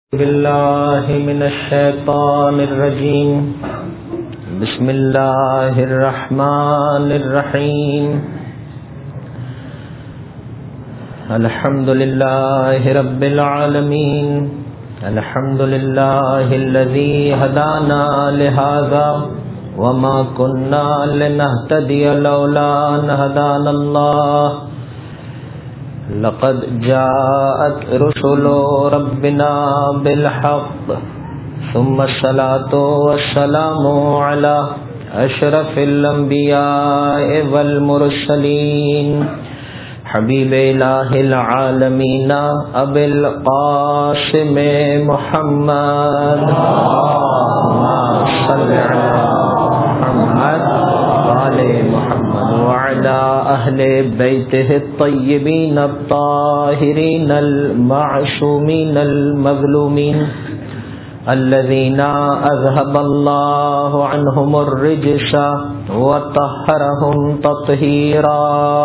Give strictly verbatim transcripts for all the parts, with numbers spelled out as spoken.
باللہ من الشیطان الرجیم بسم اللہ الرحمن الرحیم الحمد للہ رب العالمین الحمد للہ الذی ہدانا لہذا وما كنا لنهتدی لولا ان هدانا اللہ لقد جاءت رسل ربنا بالحق ثم الصلاة والسلام على أشرف الأنبياء والمرسلين حبيب إله العالمين أبي القاسم محمد اللهم صل على محمد وعلى محمد وعلى أهل بيته الطيبين الطاهرين المعصومين المظلومين الذين أذهب الله عنهم الرجس وطهرهم تطهيرا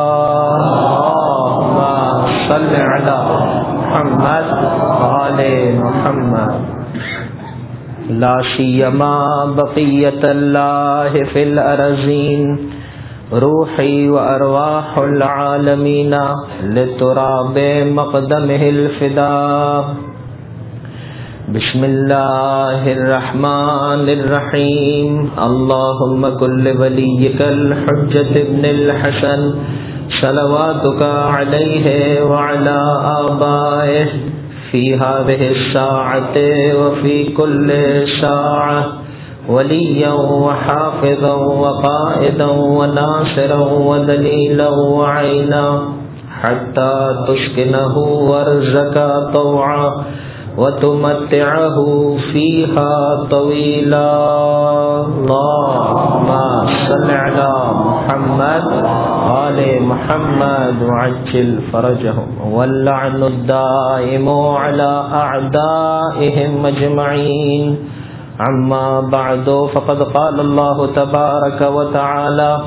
اللهم صل على محمد وعلى محمد لا سيما بقية الله في الأرضين روحي وأرواح العالمين لتراب مقدمه الفداء بسم الله الرحمن الرحيم اللهم كل وليك الحجة ابن الحسن صلواتك عليه وعلى آبائه في هذه الساعة وفي كل ساعة وليا وحافظا وقائدا وناصرا ودليلا وعينا حتى تسكنه وارزقا طوعا وتمتعه فيها طويلا اللهم صل على محمد وآل محمد وعجل فرجهم واللعن الدائم على أعدائهم أجمعين أما بعد فقد قال الله تبارك وتعالى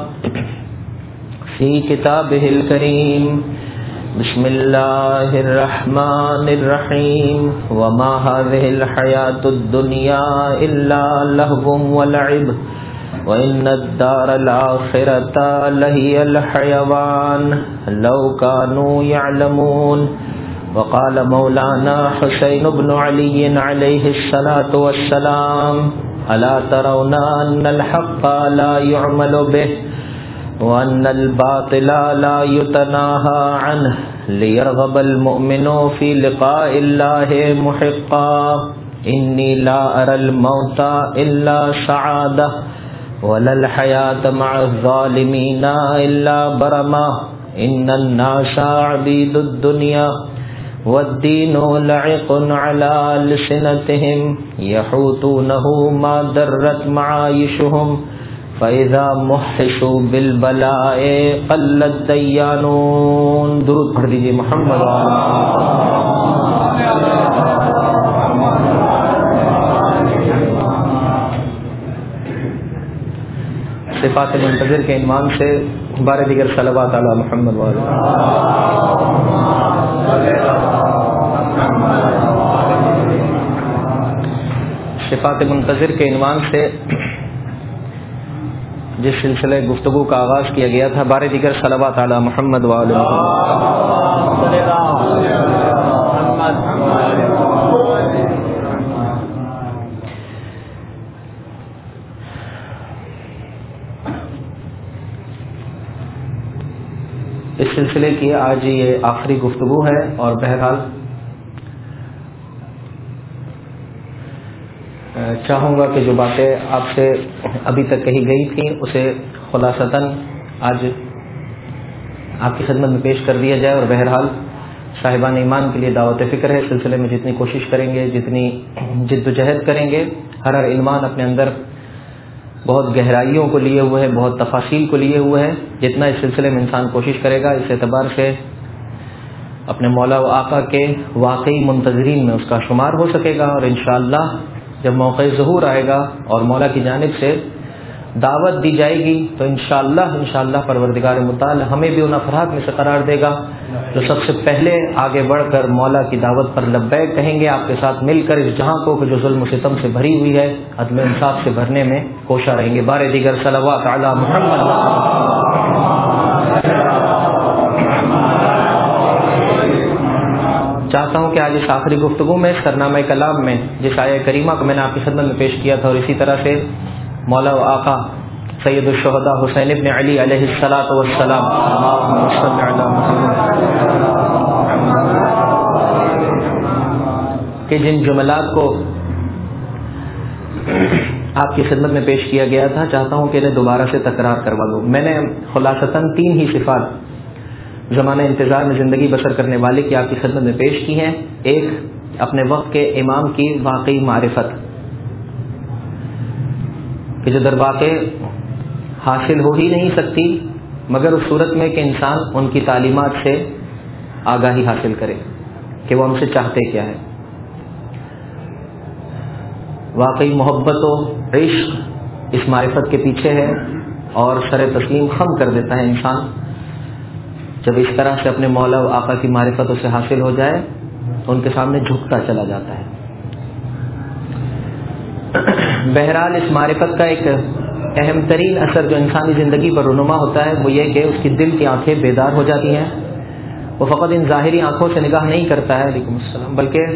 في كتابه الكريم بسم الله الرحمن الرحيم وما هذه الحياة الدنيا إلا لهو ولعب وإن الدار الآخرة لهي الحيوان لو كانوا يعلمون وقال مولانا حسين بن علي عليه الصلاة والسلام ألا ترون أن الحق لا يعمل به وأن الباطل لا يتناهى عنه ليرغب المؤمن في لقاء الله محقا إني لا أرى الموت إلا سعادة ولا الحياة مع الظالمين إلا برما إن الناس عبيد الدنيا والدين لعق على ألسنتهم يحوطونه ما درت معايشهم فَإِذَا مُحِّسُوا بِالْبَلَاءِ قَلَّ الدَّيَّانُونَ درود پڑھ دیجئے محمد صفات منتظر کے عنوان سے بارہ دیگر صلوات علی محمد وآلہ صفات منتظر کے عنوان سے جس سلسلے گفتگو کا آغاز کیا گیا تھا بارہ دیگر صلوات علی محمد وآلہ اس سلسلے کی آج یہ آخری گفتگو ہے اور بہرحال چاہوں گا کہ جو باتیں آپ سے ابھی تک کہی گئی تھیں اسے خلاصتاً آج آپ کی خدمت میں پیش کر دیا جائے اور بہرحال صاحبان ایمان کے لیے دعوت فکر ہے. سلسلے میں جتنی کوشش کریں گے جتنی جد و جہد کریں گے ہر ہر عنوان اپنے اندر بہت گہرائیوں کو لیے ہوئے ہے بہت تفاصیل کو لیے ہوئے ہے. جتنا اس سلسلے میں انسان کوشش کرے گا اس اعتبار سے اپنے مولا و آقا کے واقعی منتظرین میں اس کا شمار ہو سکے گا اور انشاءاللہ جب موقع ظہور آئے گا اور مولا کی جانب سے دعوت دی جائے گی تو انشاءاللہ انشاءاللہ پروردگار متعال ہمیں بھی ان افراد میں سے قرار دے گا جو سب سے پہلے آگے بڑھ کر مولا کی دعوت پر لبیک کہیں گے، آپ کے ساتھ مل کر اس جہاں کو جو ظلم و ستم سے بھری ہوئی ہے عدل و انصاف سے بھرنے میں کوشاں رہیں گے۔ بار دیگر صلوات علی محمد۔ چاہتا ہوں کہ آج اس آخری گفتگو میں سرنامہ کلام میں جس آیہ کریمہ کو میں نے آپ کی خدمت میں پیش کیا تھا، اور اسی طرح سے مولا و آقا سید الشہداء حسین ابن علی علیہ الصلاۃ والسلام اللہم صل علی محمد کہ جن جملات کو آپ کی خدمت میں پیش کیا گیا تھا، چاہتا ہوں کہ انہیں دوبارہ سے تکرار کروا دوں۔ میں نے خلاصتاً تین ہی صفات زمانہ انتظار میں زندگی بسر کرنے والے کی آپ کی خدمت میں پیش کی ہیں۔ ایک، اپنے وقت کے امام کی واقعی معرفت کہ جو در واقع حاصل ہو ہی نہیں سکتی مگر اس صورت میں کہ انسان ان کی تعلیمات سے آگاہی حاصل کرے کہ وہ ہم سے چاہتے کیا ہے۔ واقعی محبت و عشق اس معرفت کے پیچھے ہے، اور سر تسلیم خم کر دیتا ہے انسان جب اس طرح سے اپنے مولا و آقا کی معرفت اسے حاصل ہو جائے تو ان کے سامنے جھکتا چلا جاتا ہے۔ بہرحال اس معرفت کا ایک اہم ترین اثر جو انسانی زندگی پر رونما ہوتا ہے وہ یہ کہ اس کی دل کی آنکھیں بیدار ہو جاتی ہیں۔ وہ فقط ان ظاہری آنکھوں سے نگاہ نہیں کرتا ہے، علیکم السلام، بلکہ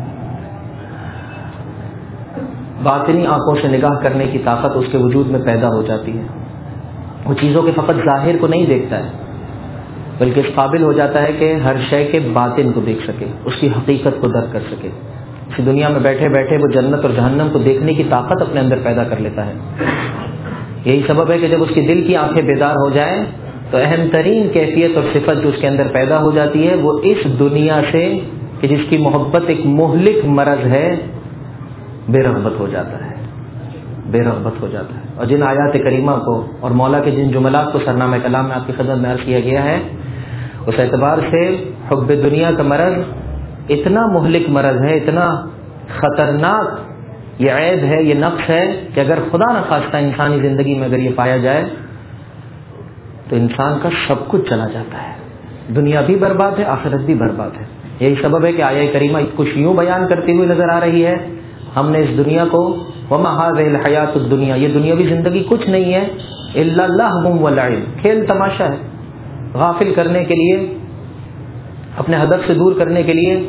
باطنی آنکھوں سے نگاہ کرنے کی طاقت اس کے وجود میں پیدا ہو جاتی ہے۔ وہ چیزوں کے فقط ظاہر کو نہیں دیکھتا ہے بلکہ اس قابل ہو جاتا ہے کہ ہر شے کے باطن کو دیکھ سکے، اس کی حقیقت کو درک کر سکے۔ اسی دنیا میں بیٹھے بیٹھے وہ جنت اور جہنم کو دیکھنے کی طاقت اپنے اندر پیدا کر لیتا ہے۔ یہی سبب ہے کہ جب اس کی دل کی آنکھیں بیدار ہو جائیں تو اہم ترین کیفیت اور صفت جو اس کے اندر پیدا ہو جاتی ہے وہ اس دنیا سے کہ جس کی محبت ایک مہلک مرض ہے بے رغبت ہو جاتا ہے، بے رغبت ہو جاتا ہے۔ اور جن آیات کریمہ کو اور مولا کے جن جملات کو سرنامہ کلام میں آپ کی خدمت میں عرض کیا گیا ہے، اس اعتبار سے حب دنیا کا مرض اتنا مہلک مرض ہے، اتنا خطرناک یہ عیب ہے، یہ نقص ہے کہ اگر خدا نخواستہ انسانی زندگی میں اگر یہ پایا جائے تو انسان کا سب کچھ چلا جاتا ہے، دنیا بھی برباد ہے، آخرت بھی برباد ہے۔ یہی سبب ہے کہ آیہ کریمہ کچھ یوں بیان کرتی ہوئی نظر آ رہی ہے، ہم نے اس دنیا کو وما هذه الحیات الدنیا، یہ دنیاوی زندگی کچھ نہیں ہے، الا لہو ولعب، کھیل تماشا ہے، غافل کرنے کے لیے، اپنے ہدف سے دور کرنے کے لیے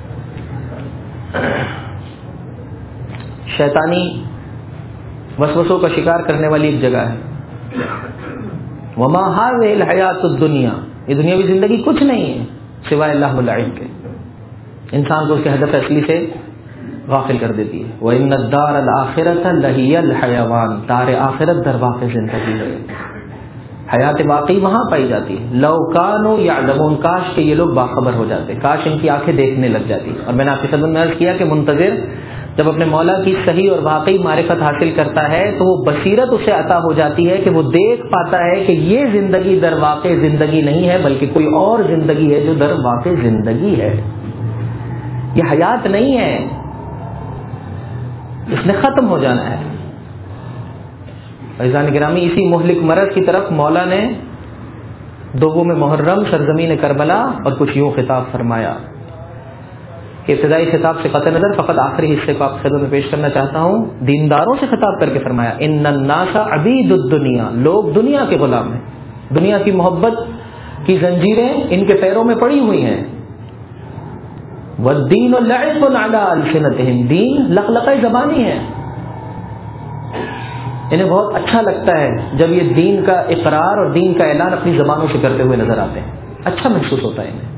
شیطانی وسوسوں کا شکار کرنے والی ایک جگہ ہے۔ وما هذه الحیات الدنیا، یہ دنیاوی زندگی کچھ نہیں ہے سوائے لہو ولعب کے، انسان کو اس کے ہدف اصلی سے غافل کر دیتی ہے۔ وَإِنَّ الدَّارَ الْآخِرَةَ لَهِيَ الْحَيَوَانُ، دار آخرت در واقع زندگی ہے، حیات باقی وہاں پائی جاتی ہے۔ لَوْ كَانُوا يَعْلَمُونَ، کاش کہ یہ لوگ باخبر ہو جاتے، کاش ان کی آنکھیں دیکھنے لگ جاتی۔ اور میں نے آپ کی خدمت میں عرض کیا کہ منتظر جب اپنے مولا کی صحیح اور واقعی معرفت حاصل کرتا ہے تو وہ بصیرت اسے عطا ہو جاتی ہے کہ وہ دیکھ پاتا ہے کہ یہ زندگی در واقع زندگی نہیں ہے بلکہ کوئی اور زندگی ہے جو در واقع زندگی ہے، یہ حیات نہیں ہے، اس نے ختم ہو جانا ہے۔ عزیزان گرامی، اسی مہلک مرض کی طرف مولا نے دوم محرم سرزمین کربلا اور کچھ یوں خطاب فرمایا کہ ابتدائی خطاب سے قطع نظر فقط آخری حصے کو آپ خدمت میں پیش کرنا چاہتا ہوں، دینداروں سے خطاب کر کے فرمایا ان الناس عبید الدنیا، لوگ دنیا کے غلام ہیں، دنیا کی محبت کی زنجیریں ان کے پیروں میں پڑی ہوئی ہیں۔ والدین لعب علی السنتہم، دین لقلقہ زبانی ہے، انہیں بہت اچھا لگتا ہے جب یہ دین کا اقرار اور دین کا اعلان اپنی زبانوں سے کرتے ہوئے نظر آتے ہیں، اچھا محسوس ہوتا ہے انہیں۔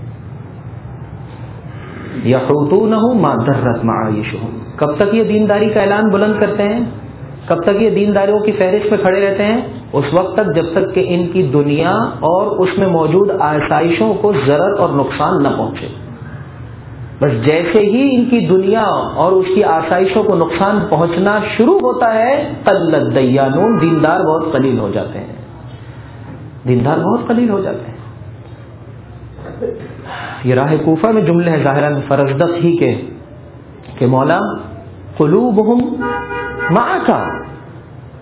یحوطونہ ما درت معایشہم، کب تک یہ دینداری کا اعلان بلند کرتے ہیں، کب تک یہ دینداریوں کی فہرست میں کھڑے رہتے ہیں؟ اس وقت تک جب تک کہ ان کی دنیا اور اس میں موجود آسائشوں کو ضرر اور نقصان نہ پہنچے۔ بس جیسے ہی ان کی دنیا اور اس کی آسائشوں کو نقصان پہنچنا شروع ہوتا ہے قلت دیانون، دیندار بہت قلیل ہو جاتے ہیں، دیندار بہت قلیل ہو جاتے ہیں۔ یہ راہ کوفہ میں جملے ہیں ظاہراً فرزدق ہی کے کہ مولا قلوبہم معک،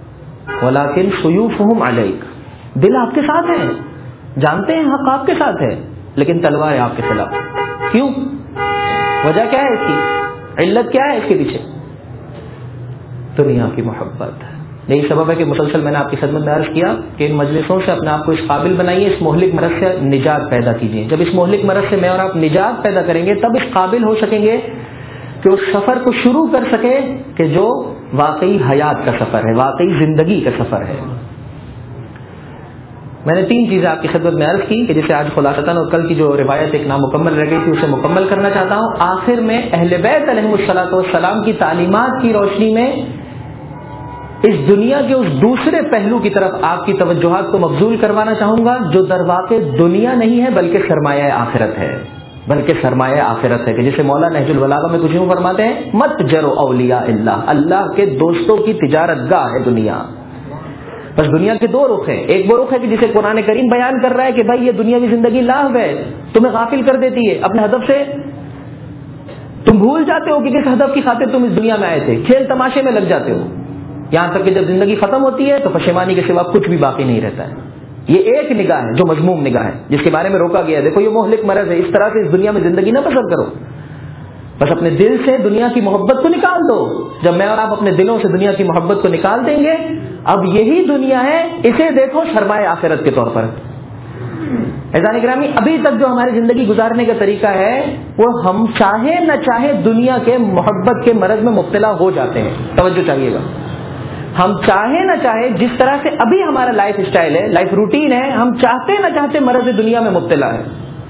ولیکن سیوفہم علیک، دل آپ کے ساتھ ہے، جانتے ہیں حق آپ کے ساتھ ہے، لیکن تلوار ہے آپ کے خلاف. کیوں؟ وجہ کیا ہے اس کی؟ علت کیا ہے اس کے پیچھے؟ دنیا کی محبت. یہی سبب ہے کہ مسلسل میں نے آپ کی خدمت میں عرض کیا کہ ان مجلسوں سے اپنے آپ کو اس قابل بنائیے، اس مہلک مرض سے نجات پیدا کیجیے. جب اس مہلک مرض سے میں اور آپ نجات پیدا کریں گے تب اس قابل ہو سکیں گے کہ اس سفر کو شروع کر سکے کہ جو واقعی حیات کا سفر ہے، واقعی زندگی کا سفر ہے. میں نے تین چیزیں آپ کی خدمت میں عرض کی کہ جسے آج خلاصتاً اور کل کی جو روایت ایک نامکمل رہ گئی تھی اسے مکمل کرنا چاہتا ہوں. آخر میں اہل بیت علیہم الصلوۃ والسلام کی تعلیمات کی روشنی میں اس دنیا کے اس دوسرے پہلو کی طرف آپ کی توجہات کو مبذول کروانا چاہوں گا جو در واقع دنیا نہیں ہے بلکہ سرمایہ آخرت ہے، بلکہ سرمایہ آخرت ہے، کہ جسے مولا نہج البلاغہ میں کچھ یوں فرماتے ہیں مت جرو اولیاء اللہ، اللہ کے دوستوں کی تجارت گاہ ہے دنیا. بس دنیا کے دو رخ ہیں. ایک وہ رخ ہے کہ جسے قرآن کریم بیان کر رہا ہے کہ بھائی یہ دنیاوی زندگی لاہو ہے، تمہیں غافل کر دیتی ہے اپنے ہدف سے، تم بھول جاتے ہو کہ کس ہدف کی خاطر تم اس دنیا میں آئے تھے، کھیل تماشے میں لگ جاتے ہو، یہاں تک کہ جب زندگی ختم ہوتی ہے تو پشیمانی کے سوا کچھ بھی باقی نہیں رہتا ہے. یہ ایک نگاہ ہے جو مذموم نگاہ ہے، جس کے بارے میں روکا گیا ہے. دیکھو یہ مہلک مرض ہے، اس طرح سے اس دنیا میں زندگی نہ بسر کرو، بس اپنے دل سے دنیا کی محبت کو نکال دو. جب میں اور آپ اپنے دلوں سے دنیا کی محبت کو نکال دیں گے، اب یہی دنیا ہے، اسے دیکھو سرمایہ آخرت کے طور پر. عزیزان گرامی، ابھی تک جو ہماری زندگی گزارنے کا طریقہ ہے وہ ہم چاہے نہ چاہے دنیا کے محبت کے مرض میں مبتلا ہو جاتے ہیں. توجہ چاہیے گا، ہم چاہے نہ چاہے جس طرح سے ابھی ہمارا لائف اسٹائل ہے، لائف روٹین ہے، ہم چاہتے نہ چاہتے مرض دنیا میں مبتلا ہے.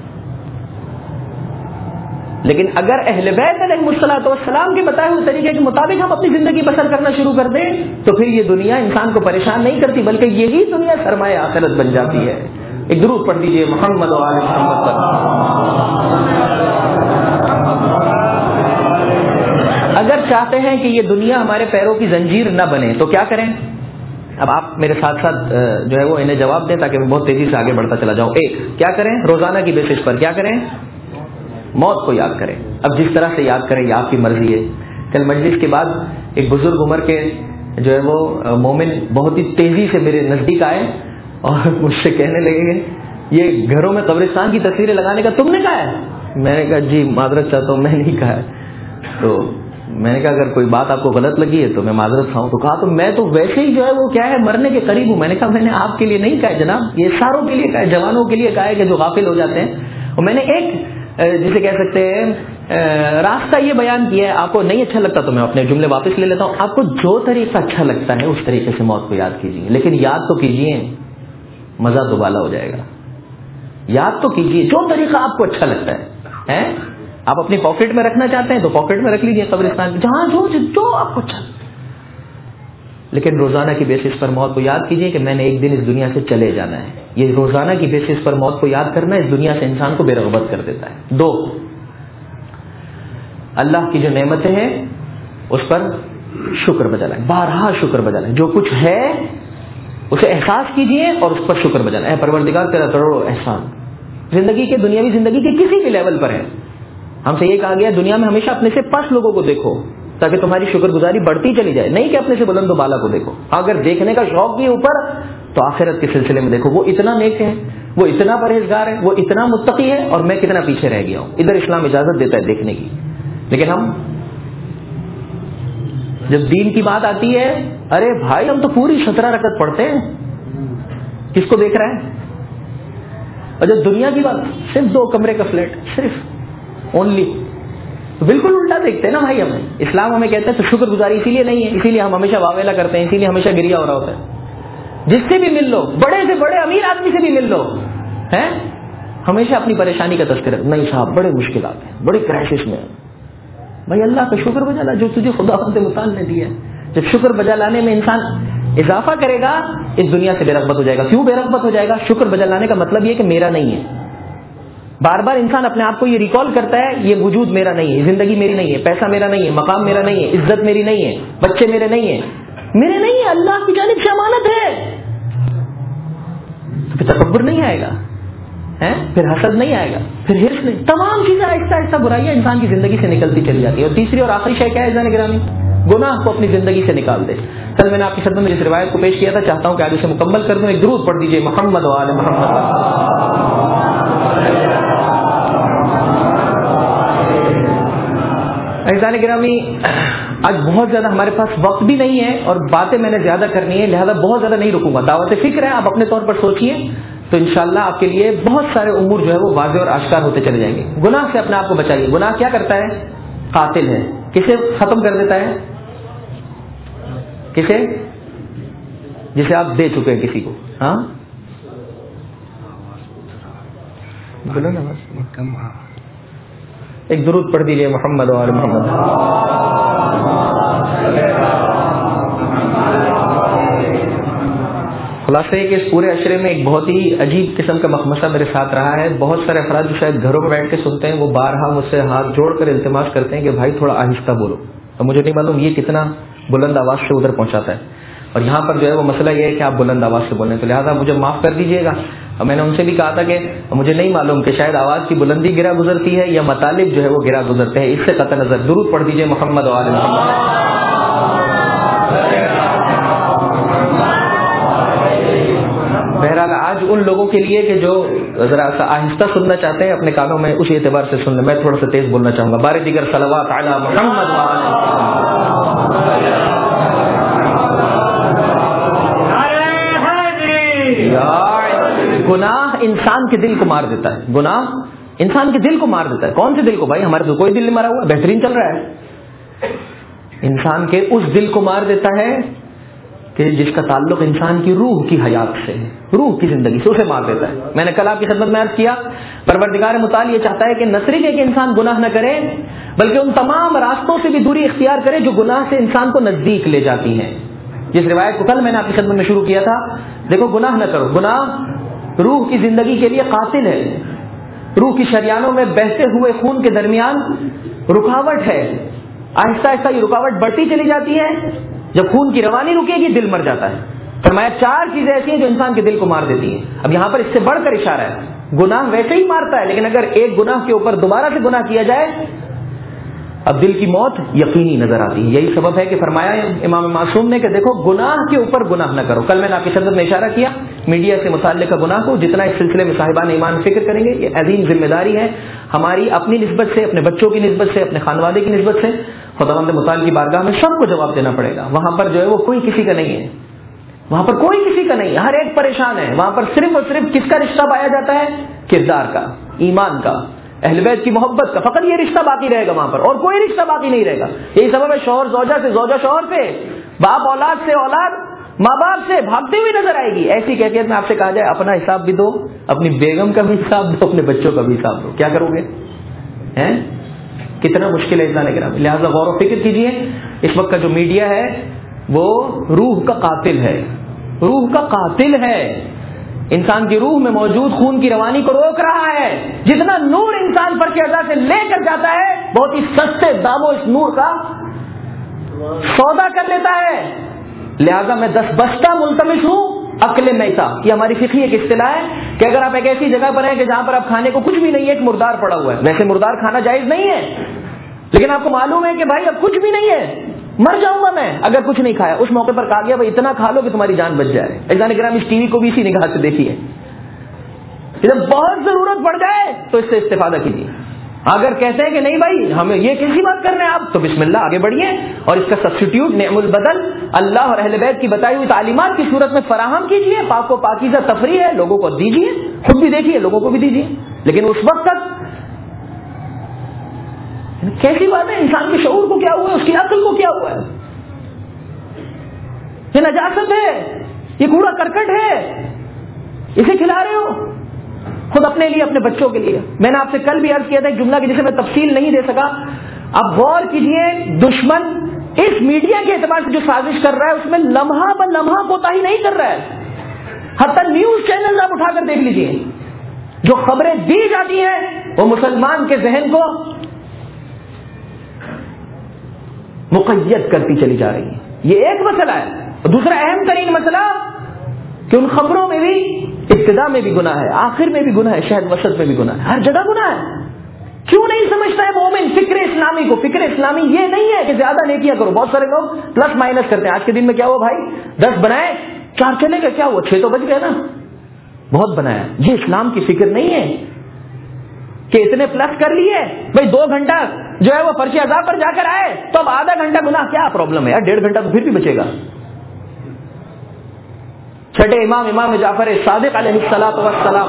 لیکن اگر اہل بیت علیہ الصلوۃ والسلام کے بتائے ہوئے طریقے کے مطابق ہم اپنی زندگی بسر کرنا شروع کر دیں تو پھر یہ دنیا انسان کو پریشان نہیں کرتی بلکہ یہی دنیا سرمایہ آخرت بن جاتی ہے. ایک درود پڑھ دیجیے محمد و آل محمد پر. اگر چاہتے ہیں کہ یہ دنیا ہمارے پیروں کی زنجیر نہ بنے تو کیا کریں؟ اب آپ میرے ساتھ ساتھ جو ہے وہ انہیں جواب دیں تاکہ میں بہت تیزی سے آگے بڑھتا چلا جاؤں. ایک، کیا کریں؟ روزانہ کی بیسس پر کیا کریں؟ موت کو یاد کریں. اب جس طرح سے یاد کریں یہ آپ کی مرضی ہے. کل مجلس کے بعد ایک بزرگ عمر کے جو ہے وہ مومن بہت ہی تیزی سے میرے نزدیک آئے اور مجھ سے کہنے لگے گے یہ گھروں میں قبرستان کی تصویریں لگانے کا تم نے کہا ہے؟ میں نے کہا جی معذرت چاہتا ہوں، میں نہیں کہا ہے. تو میں نے کہا اگر کوئی بات آپ کو غلط لگی ہے تو میں معذرت خواہوں. تو کہا تو میں تو ویسے ہی جو ہے وہ کیا ہے مرنے کے قریب ہوں. میں نے کہا میں نے آپ کے لیے نہیں کہا ہے جناب، یہ ساروں کے لیے کہا ہے، جوانوں کے لیے کہا ہے کہ جو غافل ہو جاتے ہیں. اور میں نے ایک جسے کہہ سکتے ہیں راستہ یہ بیان کیا ہے. آپ کو نہیں اچھا لگتا تو میں اپنے جملے واپس لے لیتا ہوں. آپ کو جو طریقہ اچھا لگتا ہے اس طریقے سے موت کو یاد کیجیے، لیکن یاد تو کیجیے مزہ دوبالا ہو جائے گا. یاد تو کیجیے جو طریقہ آپ کو اچھا لگتا ہے. آپ اپنی پاکٹ میں رکھنا چاہتے ہیں تو پاکٹ میں رکھ لیجیے قبرستان جہاں جو جو آپ کو اچھا، لیکن روزانہ کی بیسس پر موت کو یاد کیجیے کہ میں نے ایک دن اس دنیا سے چلے جانا ہے. یہ روزانہ کی بیسس پر موت کو یاد کرنا اس دنیا سے انسان کو بے رغبت کر دیتا ہے. دو، اللہ کی جو نعمتیں ہیں اس پر شکر بجا لائیں، بارہا شکر بجا لائیں. جو کچھ ہے اسے احساس کیجیے اور اس پر شکر بجا لائیں. اے پروردگار تیرا کروڑوں احسان زندگی کے دنیاوی زندگی کے کسی بھی لیول پر ہے. ہم سے یہ کہا گیا دنیا میں ہمیشہ اپنے سے پس لوگوں کو دیکھو تاکہ تمہاری شکر گزاری بڑھتی چلی جائے، نہیں کہ اپنے سے بلند و بالا کو دیکھو. اگر دیکھنے کا شوق بھی اوپر تو آخرت کے سلسلے میں دیکھو وہ اتنا نیک ہے، وہ اتنا پرہیزگار ہے، وہ اتنا متقی ہے اور میں کتنا پیچھے رہ گیا ہوں. ادھر اسلام اجازت دیتا ہے دیکھنے کی، لیکن ہم جب دین کی بات آتی ہے ارے بھائی ہم تو پوری سترہ رکعت پڑھتے ہیں، کس کو دیکھ رہا ہے؟ اور جب دنیا کی بات صرف دو کمرے کا فلیٹ صرف اونلی، تو بالکل الٹا دیکھتے ہیں نا بھائی. ہمیں اسلام ہمیں کہتا ہے تو شکر گزاری اسی لیے نہیں ہے، اسی لیے ہم ہمیشہ واویلا کرتے ہیں، اسی لیے ہمیشہ گریا ہو رہا ہوتا ہے. جس سے بھی مل لو، بڑے سے بڑے امیر آدمی سے بھی مل لو، ہیں ہمیشہ اپنی پریشانی کا تذکرہ، نہیں صاحب بڑے مشکلات ہیں، بڑی کرائسس میں. بھائی اللہ کا شکر بجا لا جو تجھے خدا خود متعال نے دیا ہے. جب شکر بجا لانے میں انسان اضافہ کرے گا اس دنیا سے بے رغبت ہو جائے گا. کیوں بے رغبت ہو جائے گا؟ شکر بجا لانے کا مطلب یہ کہ میرا نہیں ہے. بار بار انسان اپنے آپ کو یہ ریکال کرتا ہے یہ وجود میرا نہیں ہے، زندگی میری نہیں ہے، پیسہ میرا نہیں ہے، مقام میرا نہیں ہے، عزت میری نہیں ہے، بچے میرے نہیں ہیں، میرے نہیں ہے، اللہ کی جانب سے امانت ہے. تو پھر تکبر نہیں آئے گا، پھر حسد نہیں آئے گا، پھر ہرس نہیں. تمام چیزیں آہستہ آہستہ برائیاں انسان کی زندگی سے نکلتی چلی جاتی ہے. اور تیسری اور آخری شے کیا ہے جان گرامی؟ گناہ کو اپنی زندگی سے نکال دے. کل میں نے آپ کی خدمت میں جس روایت کو پیش کیا تھا چاہتا ہوں کہ آج اسے مکمل کر دوں. ایک درود پڑھ دیجیے محمد و آل محمد. عزیزان گرامی، آج بہت زیادہ ہمارے پاس وقت بھی نہیں ہے اور باتیں میں نے زیادہ کرنی ہے، لہذا بہت زیادہ نہیں رکوں گا. دعوت فکر ہے، آپ اپنے طور پر سوچیے تو انشاءاللہ آپ کے لیے بہت سارے امور جو ہے وہ واضح اور آشکار ہوتے چلے جائیں گے. گناہ سے اپنے آپ کو بچائیے. گناہ کیا کرتا ہے؟ قاتل ہے. کسے ختم کر دیتا ہے؟ کسے؟ جسے آپ دے چکے ہیں کسی کو. ہاں بولو نا بس. ایک درود پڑھ دیجیے محمد و آل محمد. خلاصہ ہے کہ اس پورے عشرے میں ایک بہت ہی عجیب قسم کا مخمصہ میرے ساتھ رہا ہے. بہت سارے افراد جو شاید گھروں میں بیٹھ کے سنتے ہیں وہ بارہا مجھ سے ہاتھ جوڑ کر التماس کرتے ہیں کہ بھائی تھوڑا آہستہ بولو. اور مجھے نہیں معلوم یہ کتنا بلند آواز سے ادھر پہنچاتا ہے. اور یہاں پر جو ہے وہ مسئلہ یہ ہے کہ آپ بلند آواز سے بولیں، تو لہٰذا مجھے معاف کر دیجیے گا. اور میں نے ان سے بھی کہا تھا کہ مجھے نہیں معلوم کہ شاید آواز کی بلندی گرا گزرتی ہے یا مطالب جو ہے وہ گرا گزرتے ہیں، اس سے قطع نظر. درود پڑھ دیجیے محمد و آل محمد. بہرحال آج ان لوگوں کے لیے کہ جو ذرا سا آہستہ سننا چاہتے ہیں اپنے کانوں میں اسی اعتبار سے سن لیں. میں تھوڑا سا تیز بولنا چاہوں گا. بار دیگر صلوات علی محمد و آل محمد. گناہ انسان کے دل کو مار دیتا ہے. گناہ انسان کے دل کو مار دیتا ہے. کون سے دل کو؟ بھائی ہمارے تو کوئی دل نہیں مارا ہوا، بہترین چل رہا ہے. انسان کے اس دل کو مار دیتا ہے کہ جس کا تعلق انسان کی روح کی حیات سے ہے، روح کی زندگی سے، اسے مار دیتا ہے. میں نے کل آپ کی خدمت میں عرض کیا پروردگار متعال یہ چاہتا ہے کہ نہ صرف کہ انسان گناہ نہ کرے بلکہ ان تمام راستوں سے بھی دوری اختیار کرے جو گناہ سے انسان کو نزدیک لے جاتی ہیں. جس روایت کو کل میں نے آپ کی خدمت میں شروع کیا تھا، دیکھو گناہ نہ کرو. گناہ روح کی زندگی کے لیے قاتل ہے. روح کی شریانوں میں بہتے ہوئے خون کے درمیان رکاوٹ ہے. آہستہ آہستہ یہ رکاوٹ بڑھتی چلی جاتی ہے. جب خون کی روانی رکے گی دل مر جاتا ہے. فرمایا چار چیزیں ایسی ہیں جو انسان کے دل کو مار دیتی ہیں. اب یہاں پر اس سے بڑھ کر اشارہ ہے. گناہ ویسے ہی مارتا ہے لیکن اگر ایک گناہ کے اوپر دوبارہ سے گناہ کیا جائے اب دل کی موت یقینی نظر آتی ہے. یہی سبب ہے کہ فرمایا امام معصوم نے کہ دیکھو گناہ کے اوپر گناہ نہ کرو. کل میں نے آپ کی خدمت میں اشارہ کیا میڈیا سے متعلق گناہ کو جتنا اس سلسلے میں صاحبان ایمان فکر کریں گے یہ عظیم ذمہ داری ہے ہماری، اپنی نسبت سے، اپنے بچوں کی نسبت سے، اپنے خانوادے کی نسبت سے. خداوند متعال کی بارگاہ میں سب کو جواب دینا پڑے گا. وہاں پر جو ہے وہ کوئی کسی کا نہیں ہے، وہاں پر کوئی کسی کا نہیں ہے، ہر ایک پریشان ہے. وہاں پر صرف اور صرف کس کا رشتہ پایا جاتا ہے؟ کردار کا، ایمان کا، اہل بیت کی محبت کا. فقط یہ رشتہ باقی رہے گا وہاں پر اور کوئی رشتہ باقی نہیں رہے گا. یہی سبب ہے شوہر زوجہ سے، زوجہ شوہر سے، باپ اولاد سے، اولاد ماں باپ سے بھاگتی ہوئی نظر آئے گی. ایسی کیفیت میں آپ سے کہا جائے اپنا حساب بھی دو، اپنی بیگم کا بھی حساب دو، اپنے بچوں کا بھی حساب دو. کیا کرو گے؟ ہیں کتنا مشکل ہے اذان کرام. لہٰذا غور و فکر کیجیے. اس وقت کا جو میڈیا ہے وہ روح کا قاتل ہے، روح کا قاتل ہے. انسان کی روح میں موجود خون کی روانی کو روک رہا ہے. جتنا نور انسان پر کے اعضاء سے لے کر جاتا ہے بہت ہی سستے داموں اس نور کا سودا کر لیتا ہے. لہذا میں دس بستہ ملتمس ہوں عقل میتا. یہ ہماری فقہی ایک اصطلاح ہے کہ اگر آپ ایک ایسی جگہ پر ہیں کہ جہاں پر آپ کھانے کو کچھ بھی نہیں ہے، ایک مردار پڑا ہوا ہے. ویسے مردار کھانا جائز نہیں ہے لیکن آپ کو معلوم ہے کہ بھائی اب کچھ بھی نہیں ہے، مر جاؤں گا میں اگر کچھ نہیں کھایا. اس موقع پر کہا گیا بھائی اتنا کھا لو کہ تمہاری جان بچ جائے. عزیزان کرام اس ٹی وی کو بھی اسی نگاہ سے دیکھیے. جب بہت ضرورت پڑ جائے تو اس سے استفادہ کیجیے. اگر کہتے ہیں کہ نہیں بھائی ہمیں یہ کیسی بات کر رہے ہیں آپ، تو بسم اللہ آگے بڑھیے اور اس کا سبسٹیوٹ نعم البدل اللہ اور اہل بیت کی بتائی ہوئی تعلیمات کی صورت میں فراہم کیجیے. پاک و پاکیزہ تفریح ہے، لوگوں کو دیجیے، خود بھی دیکھیے، لوگوں کو بھی دیجیے. لیکن اس وقت تک کیسی بات ہے؟ انسان کے شعور کو کیا ہوا ہے، اس کی عقل کو کیا ہوا ہے؟ یہ نجاست ہے، یہ کوڑا کرکٹ ہے، اسے کھلا رہے ہو خود اپنے لیے، اپنے بچوں کے لیے. میں نے آپ سے کل بھی عرض کیا تھا ایک جملہ کی جسے میں تفصیل نہیں دے سکا. اب غور کیجئے دشمن اس میڈیا کے اعتبار سے جو سازش کر رہا ہے اس میں لمحہ ب لمحہ کوتاہی نہیں کر رہا ہے. حتی نیوز چینل آپ اٹھا کر دیکھ لیجئے، جو خبریں دی جاتی ہیں وہ مسلمان کے ذہن کو مقید کرتی چلی جا رہی ہے. یہ ایک مسئلہ ہے. دوسرا اہم ترین مسئلہ کہ ان خبروں میں بھی ابتدا میں بھی گناہ ہے، آخر میں بھی گناہ ہے، شاید وسط میں بھی گناہ ہے، ہر جگہ گناہ ہے. کیوں نہیں سمجھتا ہے مومن فکر اسلامی کو؟ فکر اسلامی یہ نہیں ہے کہ زیادہ نیکیاں کرو. بہت سارے لوگ پلس مائنس کرتے ہیں. آج کے دن میں کیا ہوا بھائی؟ دس بنائے چار چلے گئے, کیا ہوا؟ چھ تو بچ گئے نا. بہت بنایا. یہ اسلام کی فکر نہیں ہے کہ اتنے پلس کر لیے بھائی, دو گھنٹہ جو ہے وہ فرش اعضاء پر جا کر آئے تو اب آدھا گھنٹہ گناہ کیا پرابلم ہے یار؟ ڈیڑھ گھنٹہ تو پھر بھی بچے گا. چھٹے امام امام جعفر صادق علیہ الصلوۃ والسلام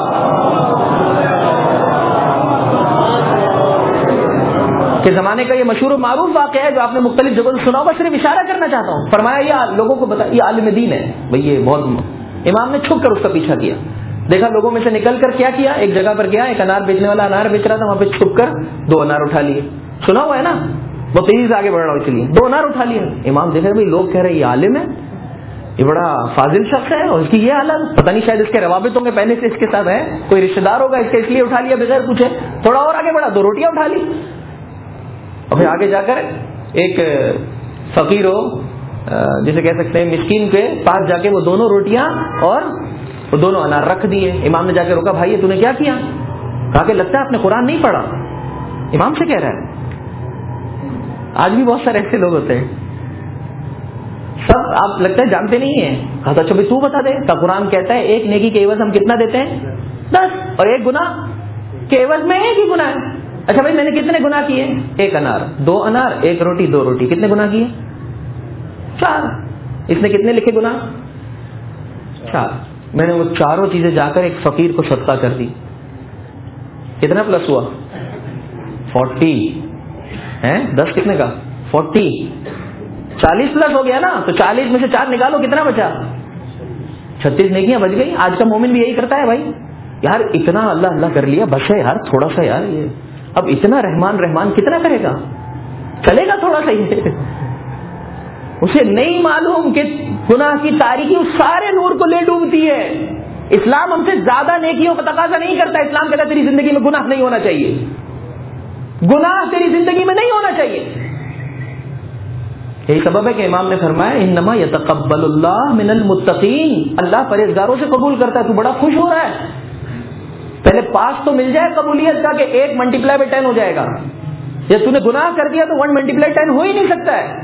کے زمانے کا یہ مشہور و معروف واقعہ ہے جو آپ نے مختلف جگہوں سے سنا ہوگا. صرف اشارہ کرنا چاہتا ہوں. فرمایا یہ لوگوں کو بتا, یہ عالم دین ہے بھائی, یہ بہت. امام نے چھپ کر اس کا پیچھا کیا, دیکھا لوگوں میں سے نکل کر کیا کیا, ایک جگہ پر گیا, ایک انار بیچنے والا انار بیچ رہا تھا, وہاں پہ چھپ کر دو انار اٹھا لیے. سنا ہوا ہے نا, وہ تیزی سے آگے بڑھ رہا ہوں اس لیے دو انار اٹھا لیے. امام دیکھ رہے بھائی لوگ کہہ رہے یہ عالم ہے, یہ بڑا فاضل شخص ہے, اور اس کی یہ حالت, پتہ نہیں شاید اس کے روابط ہوں گے پہلے سے اس کے ساتھ ہے, کوئی رشتے دار ہوگا اس کے, اس لیے اٹھا لیا بغیر پوچھے. تھوڑا اور آگے بڑھا, دو روٹیاں اٹھا لی. اور پھر آگے جا کر ایک فقیر ہو جسے کہہ سکتے ہیں مسکین کے پاس جا کے وہ دونوں روٹیاں اور وہ دونوں انار رکھ دیے. امام نے جا کے روکا, بھائی یہ تو نے کیا کیا؟ کہا کہ لگتا ہے آپ نے قرآن نہیں پڑھا. امام سے کہہ رہا ہے. آج بھی بہت سارے ایسے لوگ ہوتے ہیں, سب آپ لگتا ہے جانتے نہیں ہیں. کہا تھا اچھا بھائی تو بتا دے. کہا قرآن کہتا ہے ایک نیکی کے عوض ہم کتنا دیتے ہیں؟ دس. اور ایک گناہ کے عوض میں ایک ہی گناہ ہے. اچھا بھائی میں نے کتنے گناہ کیے؟ ایک انار, دو انار, ایک روٹی, دو روٹی. کتنے گناہ کیے؟ چار. اس نے کتنے لکھے گناہ؟ چار. میں نے وہ چاروں چیزیں جا کر ایک فقیر کو صدقہ کر دی. کتنا پلس ہوا؟ فورٹی. ہیں دس کتنے کا؟ فورٹی. چالیس پلس ہو گیا نا. تو چالیس میں سے چار نکالو, کتنا بچا؟ چھتیس نیکیاں بچ گئی. آج کا مومن بھی یہی کرتا ہے بھائی, یار اتنا اللہ اللہ کر لیا, بس ہے یار تھوڑا سا, یار یہ اب اتنا رحمان رحمان کتنا کرے گا, چلے گا تھوڑا سا ہی. اسے نہیں معلوم کہ گناہ کی تاریکی اس سارے نور کو لے ڈوبتی ہے. اسلام ہم سے زیادہ نیکیوں کا تقاضا نہیں کرتا. اسلام کہتا ہے تیری زندگی میں گناہ نہیں ہونا چاہیے, گناہ تیری زندگی میں نہیں ہونا چاہیے. یہی سبب ہے کہ امام نے فرمایا انما یتقبل اللہ من المتقین, اللہ پرہیزگاروں سے قبول کرتا ہے. تو بڑا خوش ہو رہا ہے, پہلے پاس تو مل جائے قبولیت کا کہ ایک ملٹی پلائی بائی ٹین ہو جائے گا. یا تو نے گناہ کر دیا تو ون ملٹی پلائی ٹین ہو ہی نہیں سکتا ہے.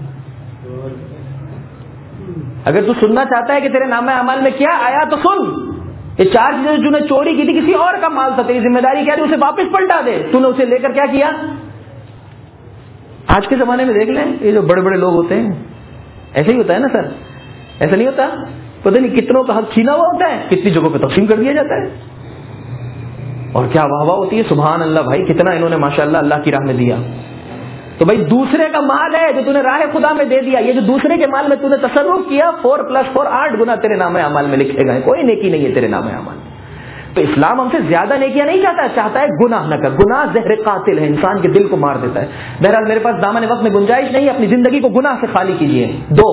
اگر تو سننا چاہتا ہے کہ تیرے نامہ اعمال میں کیا آیا تو سن. یہ چار چیزیں جو نے چوری کی تھی, کسی اور کا مال تھا, تیری ذمہ داری کیا تھی اسے واپس پلٹا دے. تو نے اسے لے کر کیا کیا؟ آج کے زمانے میں دیکھ لیں یہ جو بڑے بڑے لوگ ہوتے ہیں, ایسا ہی ہوتا ہے نا سر, ایسا نہیں ہوتا؟ پتہ نہیں کتنوں کا حق چھینا ہوا ہوتا ہے, کتنی جگہوں پہ تقسیم کر دیا جاتا ہے, اور کیا واہ واہ ہوتی ہے, سبحان اللہ بھائی کتنا انہوں نے ماشاءاللہ اللہ کی راہ میں دیا. تو بھائی دوسرے کا مال ہے جو تو نے راہ خدا میں دے دیا, یہ جو دوسرے کے مال میں تو نے تصرف کیا, فور پلس فور آٹھ گنا تیرے نام اعمال میں لکھے گئے, کوئی نیکی نہیں ہے تیرے نام اعمال. تو اسلام ہم سے زیادہ نیکیاں نہیں چاہتا, چاہتا ہے گناہ نہ کر. گناہ زہر قاتل ہے, انسان کے دل کو مار دیتا ہے. بہرحال میرے پاس دامن وقت میں گنجائش نہیں ہے, اپنی زندگی کو گناہ سے خالی کیجیے. دو,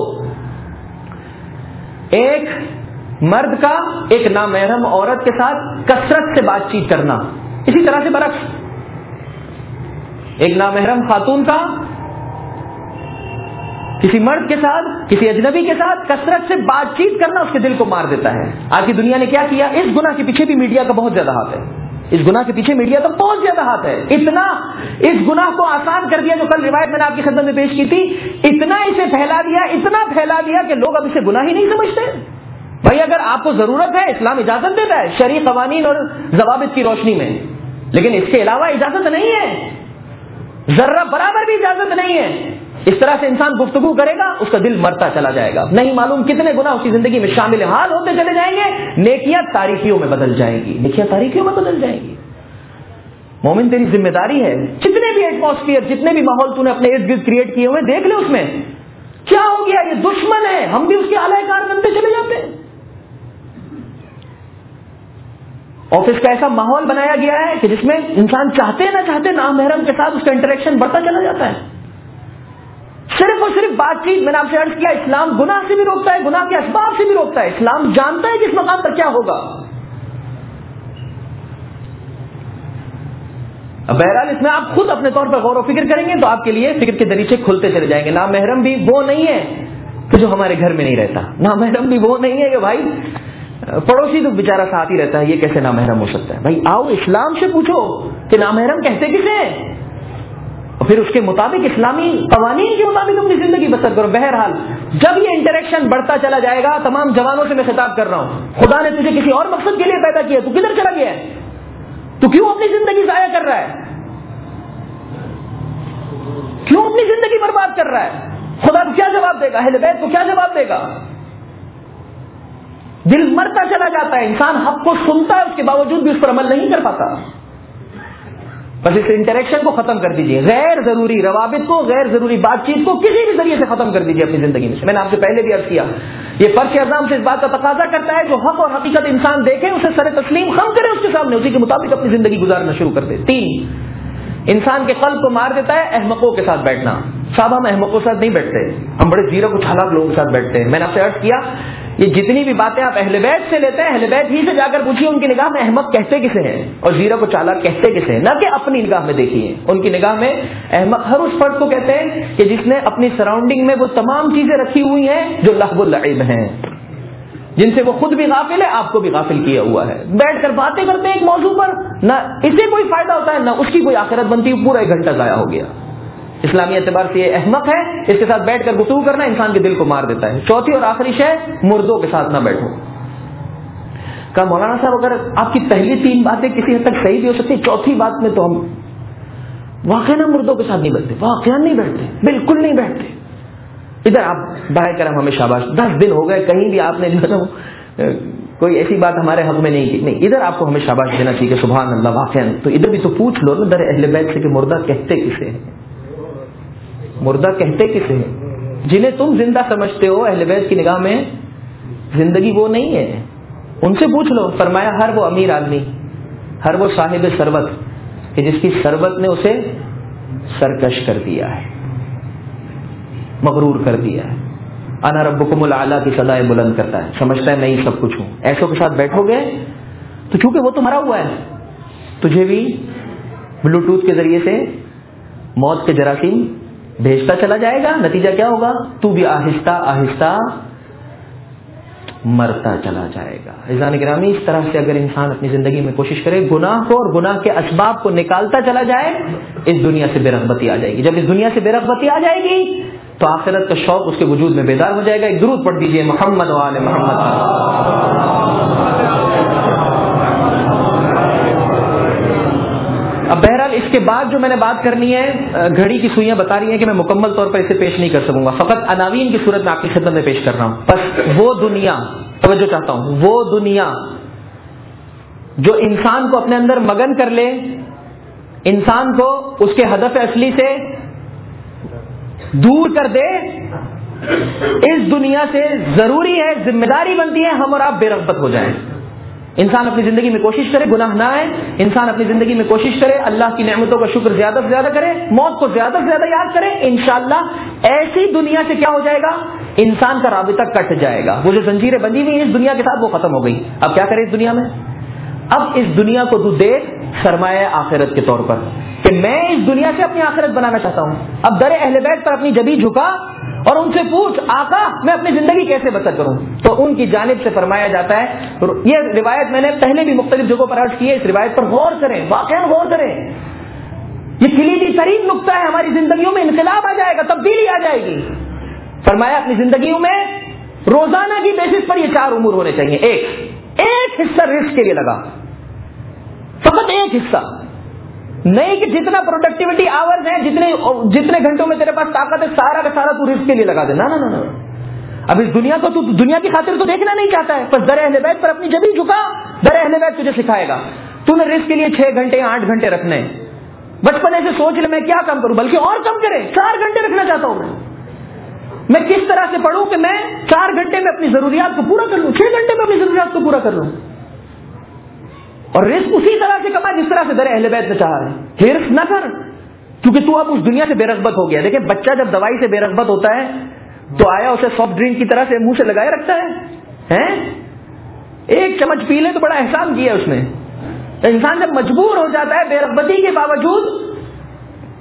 ایک مرد کا ایک نامحرم عورت کے ساتھ کثرت سے بات چیت کرنا, اسی طرح سے برعکس ایک نامحرم خاتون کا کسی مرد کے ساتھ, کسی اجنبی کے ساتھ کثرت سے بات چیت کرنا اس کے دل کو مار دیتا ہے. آج کی دنیا نے کیا کیا, اس گناہ کے پیچھے بھی میڈیا کا بہت زیادہ ہاتھ ہے. اس گناہ کے پیچھے میڈیا کا بہت زیادہ ہاتھ ہے. اتنا اس گناہ کو آسان کر دیا, جو کل روایت میں نے آپ کی خدمت میں پیش کی تھی, اتنا اسے پھیلا دیا, اتنا پھیلا دیا کہ لوگ اب اسے گناہ ہی نہیں سمجھتے. بھائی اگر آپ کو ضرورت ہے, اسلام اجازت دیتا ہے شرعی قوانین اور ضوابط کی روشنی میں, لیکن اس کے علاوہ اجازت نہیں ہے, ذرہ برابر بھی اجازت نہیں ہے. اس طرح سے انسان گفتگو کرے گا, اس کا دل مرتا چلا جائے گا, نہیں معلوم کتنے گناہ اس کی زندگی میں شامل حال ہوتے چلے جائیں گے, نیکیاں تاریکیوں میں بدل جائیں گی, نیکیاں تاریکیوں میں بدل جائیں گی. مومن تیری ذمہ داری ہے, جتنے بھی ایٹماسفیئر, جتنے بھی ماحول تو نے اپنے ارد گرد کریٹ کیے ہوئے, دیکھ لے اس میں کیا ہو گیا. یہ دشمن ہے, ہم بھی اس کے اعلی کار بنتے چلے جاتے ہیں. آفس کا ایسا ماحول بنایا گیا ہے کہ جس میں انسان چاہتے نہ چاہتے نامحرم کے ساتھ اس کا انٹریکشن بڑھتا چلا جاتا ہے. صرف اور صرف بات چیت, میں نے آپ سے عرض کیا, اسلام گناہ سے بھی روکتا ہے, گناہ کے اسباب سے بھی روکتا ہے. اسلام جانتا ہے کس مقام پر کیا ہوگا. اب بہرحال اس میں آپ خود اپنے طور پر غور و فکر کریں گے تو آپ کے لیے فکر کے دریچے کھلتے چلے جائیں گے. نامحرم بھی وہ نہیں ہے کہ جو ہمارے گھر میں نہیں رہتا, نامحرم بھی وہ نہیں ہے کہ بھائی پڑوسی تو بیچارہ ساتھ ہی رہتا ہے، یہ کیسے نامحرم ہو سکتا ہے؟ بھائی آؤ اسلام سے پوچھو کہ نامحرم کہتے کسے ہیں، اور پھر اس کے مطابق اسلامی قوانین کے مطابق اپنی زندگی بسر کرو۔ بہرحال جب یہ انٹریکشن بڑھتا چلا جائے گا، تمام جوانوں سے میں خطاب کر رہا ہوں، خدا نے تجھے کسی اور مقصد کے لیے پیدا کیا، تو کدھر چلا گیا ہے؟ تو کیوں اپنی زندگی ضائع کر رہا ہے؟ کیوں اپنی زندگی برباد کر رہا ہے؟ خدا کو کیا جواب دے گا؟ اہل بیت کو کیا جواب دے گا؟ دل مرتا چلا جاتا ہے، انسان حق کو سنتا ہے، اس کے باوجود بھی اس پر عمل نہیں کر پاتا۔ بس اس انٹریکشن کو ختم کر دیجئے، غیر ضروری روابط کو، غیر ضروری بات چیت کو کسی بھی ذریعے سے ختم کر دیجئے اپنی زندگی میں۔ میں نے آپ سے پہلے بھی عرض کیا، یہ فرش اعظم سے اس بات کا تقاضا کرتا ہے جو حق اور حقیقت انسان دیکھے اسے سر تسلیم خم کرے اس کے سامنے، اسی کے مطابق اپنی زندگی گزارنا شروع کر دے۔ تین، انسان کے قلب کو مار دیتا ہے احمقوں کے ساتھ بیٹھنا۔ صاحب ہم احمقوں کے ساتھ نہیں بیٹھتے، ہم بڑے زیرک و چالاک لوگوں کے ساتھ بیٹھتے ہیں۔ میں نے آپ سے عرض کیا یہ جتنی بھی باتیں آپ اہل بیت سے لیتے ہیں، اہل بیت ہی سے جا کر پوچھیے ان کی نگاہ میں احمق کہتے کسے ہیں اور زیرک و چالاک کہتے کسے ہیں، نہ کہ اپنی نگاہ میں دیکھیے۔ ان کی نگاہ میں احمق ہر اس فرد کو کہتے ہیں کہ جس نے اپنی سراؤنڈنگ میں وہ تمام چیزیں رکھی ہوئی ہیں جو لہو اللعب ہیں، جن سے وہ خود بھی غافل ہے، آپ کو بھی غافل کیا ہوا ہے۔ بیٹھ کر باتیں کرتے ہیں ایک موضوع پر، نہ اسے کوئی فائدہ ہوتا ہے نہ اس کی کوئی آخرت بنتی، پورا ایک گھنٹہ ضائع ہو گیا۔ اسلامی اعتبار سے یہ احمق ہے، اس کے ساتھ بیٹھ کر گفتگو کرنا انسان کے دل کو مار دیتا ہے۔ چوتھی اور آخری شے، مردوں کے ساتھ نہ بیٹھو۔ کہا مولانا صاحب اگر آپ کی پہلی تین باتیں کسی حد تک صحیح بھی ہو سکتی، چوتھی بات میں تو ہم واقعی نہ مردوں کے ساتھ نہیں بیٹھتے، واقعی نہیں بیٹھتے، بالکل نہیں بیٹھتے۔ ادھر آپ برائے کرم ہمیں شاباش، دس دن ہو گئے کہیں بھی آپ نے جو ہے کوئی ایسی بات ہمارے حق میں نہیں کی، نہیں ادھر آپ کو ہمیں شاباش دینا چاہیے، سبحان اللہ واقعا۔ تو ادھر بھی تو پوچھ لو نا در اہل بیت سے کہ مردہ کہتے کسے ہیں، مردہ کہتے کسے ہیں؟ جنہیں تم زندہ سمجھتے ہو اہل بیت کی نگاہ میں زندگی وہ نہیں ہے، ان سے پوچھ لو۔ فرمایا ہر وہ امیر آدمی، ہر وہ صاحب ثروت کہ جس کی ثروت نے اسے سرکش کر دیا ہے، مغرور کر دیا ہے، انا ربکم الاعلی کی صدائے بلند کرتا ہے، سمجھتا ہے میں ہی سب کچھ ہوں، ایسوں کے ساتھ بیٹھو گے تو چونکہ وہ تو مرا ہوا ہے، تجھے بھی بلوٹوتھ کے ذریعے سے موت کے جراثیم بھیجتا چلا جائے گا، نتیجہ کیا ہوگا؟ تو بھی آہستہ آہستہ مرتا چلا جائے گا۔ عزیزان گرامی، اس طرح سے اگر انسان اپنی زندگی میں کوشش کرے گناہ کو اور گناہ کے اسباب کو نکالتا چلا جائے، اس دنیا سے بے رغبتی آ جائے گی۔ جب اس دنیا سے بے رغبتی آ جائے گی تو آخرت کا شوق اس کے وجود میں بیدار ہو جائے گا۔ ایک درود پڑھ دیجئے محمد و آل محمد۔ اب بہرحال اس کے بعد جو میں نے بات کرنی ہے، گھڑی کی سوئیاں بتا رہی ہیں کہ میں مکمل طور پر اسے پیش نہیں کر سکوں گا، فقط عناوین کی صورت میں آپ کی خدمت میں پیش کر رہا ہوں۔ بس وہ دنیا، توجہ چاہتا ہوں، وہ دنیا جو انسان کو اپنے اندر مگن کر لے، انسان کو اس کے ہدف اصلی سے دور کر دے، اس دنیا سے ضروری ہے، ذمہ داری بنتی ہے ہم اور آپ بے رغبت ہو جائیں۔ انسان اپنی زندگی میں کوشش کرے گناہ نہ آئے، انسان اپنی زندگی میں کوشش کرے اللہ کی نعمتوں کا شکر زیادہ سے زیادہ کرے، موت کو زیادہ سے زیادہ یاد کرے، انشاءاللہ ایسی دنیا سے کیا ہو جائے گا؟ انسان کا رابطہ کٹ جائے گا، وہ جو زنجیریں بندھی ہوئی ہیں اس دنیا کے ساتھ وہ ختم ہو گئی۔ اب کیا کرے اس دنیا میں؟ اب اس دنیا کو تو دیکھ سرمایہ آخرت کے طور پر کہ میں اس دنیا سے اپنی آخرت بنانا چاہتا ہوں۔ اب در اہل بیت پر اپنی جبیں جھکا اور ان سے پوچھ آقا میں اپنی زندگی کیسے بسر کروں، تو ان کی جانب سے فرمایا جاتا ہے، یہ روایت میں نے پہلے بھی مختلف جگہوں پر عرض کی ہے، اس روایت پر غور کریں، واقعا غور کریں، یہ کلیدی ترین نقطہ ہے، ہماری زندگیوں میں انقلاب آ جائے گا، تبدیلی آ جائے گی۔ فرمایا اپنی زندگیوں میں روزانہ کی بیسس پر یہ چار امور ہونے چاہیے۔ ایک ایک حصہ رزق کے لیے لگا، فقط ایک حصہ، نہیں کہ جتنا پروڈکٹیوٹی آورز ہیں، جتنے جتنے گھنٹوں میں تیرے پاس طاقت ہے سارا کا سارا تو رزق کے لیے لگا دے، نہ نہ نہ۔ اب اس دنیا کو تو دنیا کی خاطر تو دیکھنا نہیں چاہتا ہے، بس در اہل بیت پر اپنی جبیں جھکا، در اہل بیت تجھے سکھائے گا، تو نے رزق کے لیے چھ گھنٹے یا آٹھ گھنٹے رکھنے ہیں۔ بچپنے سے سوچ لے میں کیا کم کروں، بلکہ اور کم کرے، چار گھنٹے رکھنا چاہتا ہوں میں میں کس طرح سے پڑھوں کہ میں چار گھنٹے میں اپنی ضروریات کو پورا کر لوں، چھ گھنٹے میں اپنی ضروریات کو پورا کر لوں، اور رزق اسی طرح سے کما جس طرح سے در اہل بیت نے چاہا ہے۔ ہرس نہ کر کیونکہ تو اب اس دنیا سے بے رغبت ہو گیا۔ دیکھیں بچہ جب دوائی سے بے رغبت ہوتا ہے تو آیا اسے سافٹ ڈرنک کی طرح سے منہ سے لگائے رکھتا ہے، ایک چمچ پی لے تو بڑا احسان کیا اس نے۔ انسان جب مجبور ہو جاتا ہے بے رغبتی کے باوجود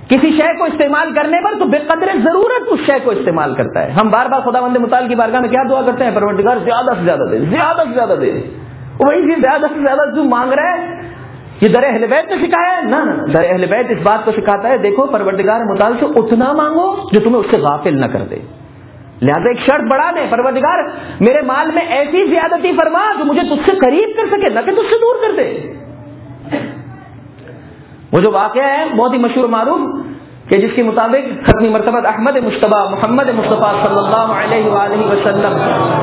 کسی شے کو استعمال کرنے پر تو بے قدر ضرورت اس شے کو استعمال کرتا ہے. ہم بار بار خداوند متعال کی بارگاہ میں کیا دعا کرتے ہیں؟ پروردگار زیادہ سے زیادہ دے، زیادہ سے زیادہ دے. وہی چیز زیادہ سے زیادہ جو مانگ رہا ہے یہ در اہل بیت نے سکھایا ہے؟ نہ نہ در اہل بیت اس بات کو سکھاتا ہے دیکھو پروردگار متعال سے اتنا مانگو جو تمہیں اس سے غافل نہ کر دے. لہذا ایک شرط بڑھا دے، پروردگار میرے مال میں ایسی زیادتی فرما جو مجھے تجھ سے قریب کر سکے، نہ کہ تجھ سے دور کر دے. وہ جو واقعہ ہے بہت ہی مشہور معروف کہ جس کے مطابق ختمی مرتبہ احمد مجتبی محمد مصطفیٰ صلی اللہ علیہ وآلہ وسلم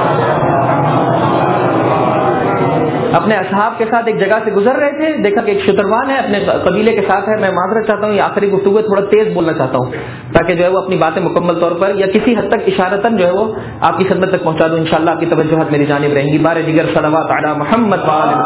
اپنے اصحاب کے ساتھ ایک جگہ سے گزر رہے تھے. دیکھا کہ ایک شتروان ہے اپنے قبیلے کے ساتھ ہے. میں معذرت چاہتا ہوں یہ آخری گفتگو تھوڑا تیز بولنا چاہتا ہوں تاکہ جو ہے وہ اپنی باتیں مکمل طور پر یا کسی حد تک اشارتاً جو ہے وہ آپ کی خدمت تک پہنچا دوں. انشاءاللہ آپ کی توجہات میری جانب رہیں گی. بار دیگر صلوات علی محمد وآل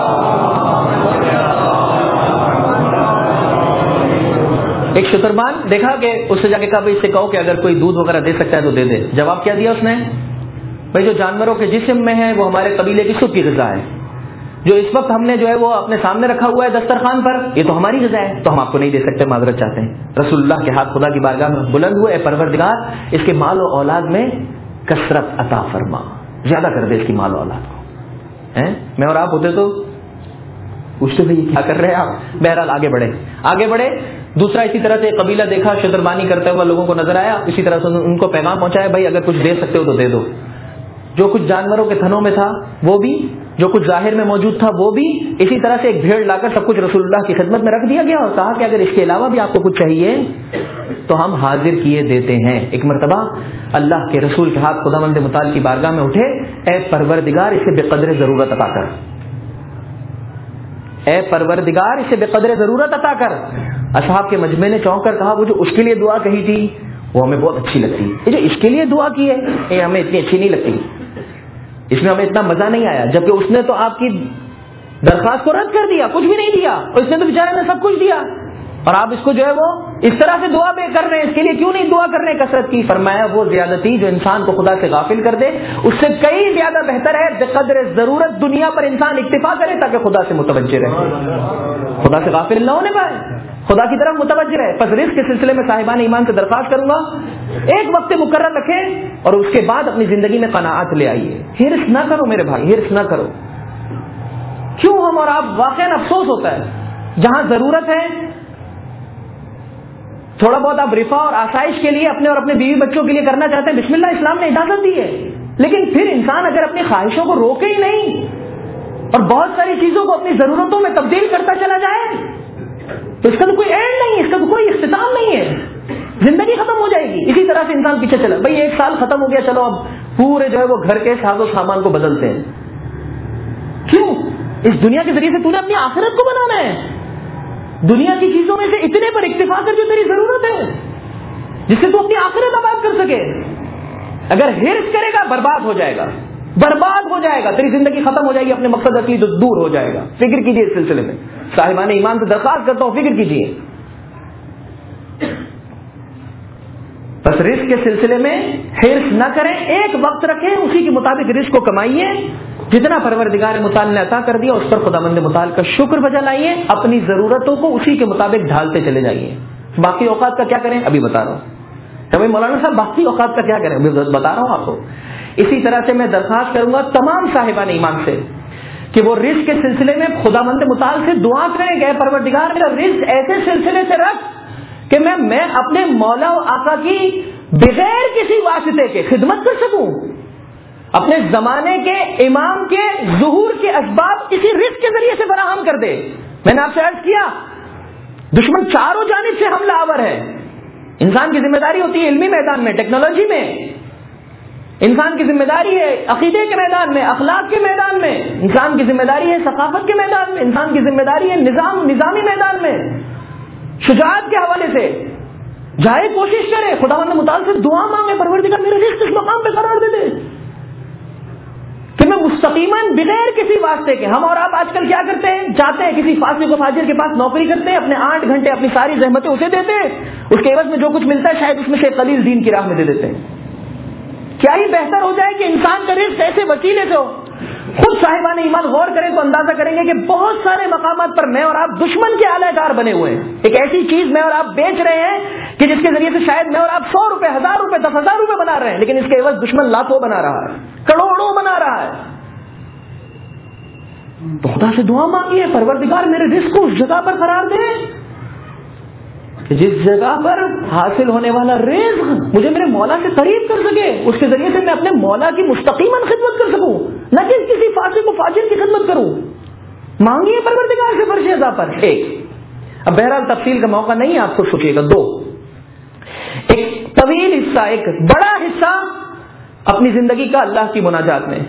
ایک شتربان دیکھا کہ اس سے جا کے کہا بھائی اس سے کہو کہ اگر کوئی دودھ وغیرہ دے سکتا ہے تو دے دے. جواب کیا دیا اس نے؟ بھائی جو جانوروں کے جسم میں ہے وہ ہمارے قبیلے کی سب کی غذا ہے. جو اس وقت ہم نے جو ہے وہ اپنے سامنے رکھا ہوا ہے دسترخوان پر یہ تو ہماری غذا ہے، تو ہم آپ کو نہیں دے سکتے، معذرت چاہتے ہیں. رسول اللہ کے ہاتھ خدا کی بارگاہ میں بلند ہوئے، اے پروردگار اس کے مال و اولاد میں کثرت عطا فرما، زیادہ کر دے اس کی مال و اولاد کو. میں اور آپ ہوتے تو پوچھتے تھے یہ کیا کر رہے ہیں آپ. بہرحال آگے بڑھے آگے بڑھے دوسرا اسی طرح سے قبیلہ دیکھا شتربانی کرتے ہوئے لوگوں کو نظر آیا. اسی طرح سے ان کو پیغام پہنچایا بھائی اگر کچھ دے سکتے ہو تو دے دو. جو کچھ جانوروں کے تھنوں میں تھا وہ بھی، جو کچھ ظاہر میں موجود تھا وہ بھی. اسی طرح سے ایک بھیڑ لا کر سب کچھ رسول اللہ کی خدمت میں رکھ دیا گیا اور کہا کہ اگر اس کے علاوہ بھی آپ کو کچھ چاہیے تو ہم حاضر کیے دیتے ہیں. ایک مرتبہ اللہ کے رسول کے ہاتھ خداوند متعال کی بارگاہ میں اٹھے، اے پروردگار اسے بے قدر ضرورت عطا کر، اے پروردگار اسے بے قدر ضرورت عطا کر. اصحاب کے مجمع نے چونک کر کہا وہ جو اس کے لیے دعا کہی تھی وہ ہمیں بہت اچھی لگتی ہے، یہ جو اس کے لیے دعا کی ہے یہ ہمیں اتنی اچھی نہیں لگتی، اس میں ہمیں اتنا مزہ نہیں آیا. جبکہ اس نے تو آپ کی درخواست کو رد کر دیا، کچھ بھی نہیں دیا، اور اس نے تو بیچارے نے سب کچھ دیا اور آپ اس کو جو ہے وہ اس طرح سے دعا بے کر رہے ہیں. اس کے لیے کیوں نہیں دعا کر رہے ہیں کثرت کی؟ فرمایا وہ زیادتی جو انسان کو خدا سے غافل کر دے اس سے کئی زیادہ بہتر ہے بقدر ضرورت دنیا پر انسان اکتفا کرے تاکہ خدا سے متوجہ رہے، خدا سے غافل نہ ہونے پائے، خدا کی طرف متوجہ رہے. پس رزق کے سلسلے میں صاحبان ایمان سے درخواست کروں گا ایک وقت مقرر رکھیں اور اس کے بعد اپنی زندگی میں قناعت لے آئیے. ہرس نہ کرو میرے بھائی، ہرس نہ کرو. کیوں ہم اور آپ واقعا افسوس ہوتا ہے جہاں ضرورت ہے تھوڑا بہت آپ رفا اور آسائش کے لیے اپنے اور اپنے بیوی بچوں کے لیے کرنا چاہتے ہیں، بسم اللہ اسلام نے اجازت دی ہے، لیکن پھر انسان اگر اپنی خواہشوں کو روکے ہی نہیں اور بہت ساری چیزوں کو اپنی ضرورتوں میں تبدیل کرتا چلا جائے تو اس کا تو کوئی اینڈ نہیں ہے، اس کا تو کوئی اختتام نہیں ہے، زندگی ختم ہو جائے گی. اسی طرح سے انسان پیچھے چلا، بھائی ایک سال ختم ہو گیا، چلو اب پورے جو ہے وہ گھر کے ساز و سامان کو بدلتے ہیں. کیوں؟ اس دنیا کے ذریعے سے تو نے اپنی آخرت کو بنانا ہے. دنیا کی چیزوں میں سے اتنے پر اکتفا کر جو تیری ضرورت ہے جس سے تو اپنی آخرت آباد کر سکے. اگر ہرس کرے گا برباد ہو جائے گا، برباد ہو جائے گا، تیری زندگی ختم ہو جائے گی، اپنے مقصد اصلی تو دور ہو جائے گا. فکر کیجیے اس سلسلے میں، صاحبان ایمان سے درخواست کرتا ہوں فکر کیجیے. بس رزق کے سلسلے میں ہرس نہ کریں، ایک وقت رکھیں، اسی کے مطابق رزق کو کمائیے. جتنا پروردگار متعال نے عطا کر دیا اس پر خداوند متعال کا شکر بجا لائیے، اپنی ضرورتوں کو اسی کے مطابق ڈھالتے چلے جائیے. باقی اوقات کا کیا کریں ابھی بتا رہا ہوں. تو مولانا صاحب باقی اوقات کا کیا کریں ابھی بتا رہا ہوں آپ کو. اسی طرح سے میں درخواست کروں گا تمام صاحبان ایمان سے کہ وہ رزق کے سلسلے میں خداوند متعال سے دعا کریں کہ اے پروردگار میرا رزق ایسے سلسلے سے رکھ کہ میں میں اپنے مولا و آقا کی بغیر کسی واسطے کے خدمت کر سکوں. اپنے زمانے کے امام کے ظہور کے اسباب اسی رزق کے ذریعے سے فراہم کر دے. میں نے آپ سے عرض کیا دشمن چاروں جانب سے حملہ آور ہے. انسان کی ذمہ داری ہوتی ہے علمی میدان میں، ٹیکنالوجی میں، انسان کی ذمہ داری ہے عقیدے کے میدان میں، اخلاق کے میدان میں، انسان کی ذمہ داری ہے ثقافت کے میدان میں، انسان کی ذمہ داری ہے نظام نظامی میدان میں، شجاعت کے حوالے سے. جائے کوشش کرے، خداوند متعال سے دعا مانگے پروردگار میرے رزق اس مقام پہ قرار دے دے کہ میں مستقیماً بغیر کسی واسطے کے. ہم اور آپ آج کل کیا کرتے ہیں؟ جاتے ہیں کسی فاسق و فاجر کے پاس نوکری کرتے ہیں، اپنے آٹھ گھنٹے اپنی ساری زحمتیں اسے دیتے ہیں، اس کے عوض میں جو کچھ ملتا ہے شاید اس میں سے قلیل دین کی راہ میں دے دیتے ہیں. کیا ہی بہتر ہو جائے کہ انسان کا رزق ایسے وسیلے سے ہو خود صاحبان ایمان غور کریں تو اندازہ کریں گے کہ بہت سارے مقامات پر میں اور آپ دشمن کے اعلی کار بنے ہوئے ہیں. ایک ایسی چیز میں اور آپ بیچ رہے ہیں کہ جس کے ذریعے سے شاید میں اور آپ سو روپے ہزار روپے دس ہزار روپے بنا رہے ہیں, لیکن اس کے عوض دشمن لاکھوں بنا رہا ہے, کروڑوں بنا رہا ہے. تو خدا سے دعا مانگیے, پروردگار میرے رزق کو اس جگہ پر قرار دے کہ جس جگہ پر حاصل ہونے والا رزق مجھے میرے مولا سے قریب کر سکے, اس کے ذریعے سے میں اپنے مولا کی مستقیماً خدمت کر سکوں, نہ کہ کسی فاسق و فاجر کی خدمت کروں. مانگیے پروردگار سے فرش عطا پر. ایک اب بہرحال تفصیل کا موقع نہیں ہے, آپ کو سوچیے گا. دو, ایک طویل حصہ, ایک بڑا حصہ اپنی زندگی کا اللہ کی مناجات میں,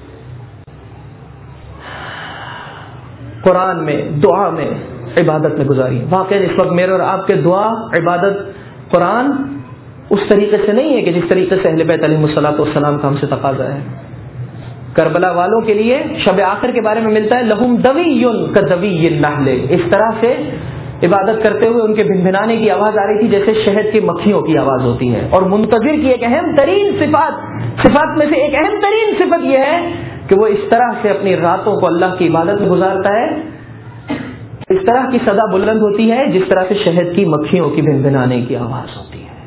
قرآن میں, دعا میں, عبادت میں گزاری. واقعی اس وقت میرے اور آپ کے دعا, عبادت, قرآن اس طریقے سے نہیں ہے کہ جس طریقے سے اہل بیت علیہ الصلوۃ والسلام کا ہم سے تقاضا ہے. کربلا والوں کے لیے شب آخر کے بارے میں ملتا ہے لہم دوی کدوی النحل, اس طرح سے عبادت کرتے ہوئے ان کے بھنبھنانے کی آواز آ رہی تھی جیسے شہد کی مکھیوں کی آواز ہوتی ہے. اور منتظر کی ایک اہم ترین صفات صفات میں سے ایک اہم ترین صفت یہ ہے کہ وہ اس طرح سے اپنی راتوں کو اللہ کی عبادت میں گزارتا ہے, اس طرح کی صدا بلند ہوتی ہے جس طرح سے شہد کی مکھیوں کی بھنبھنانے کی آواز ہوتی ہے.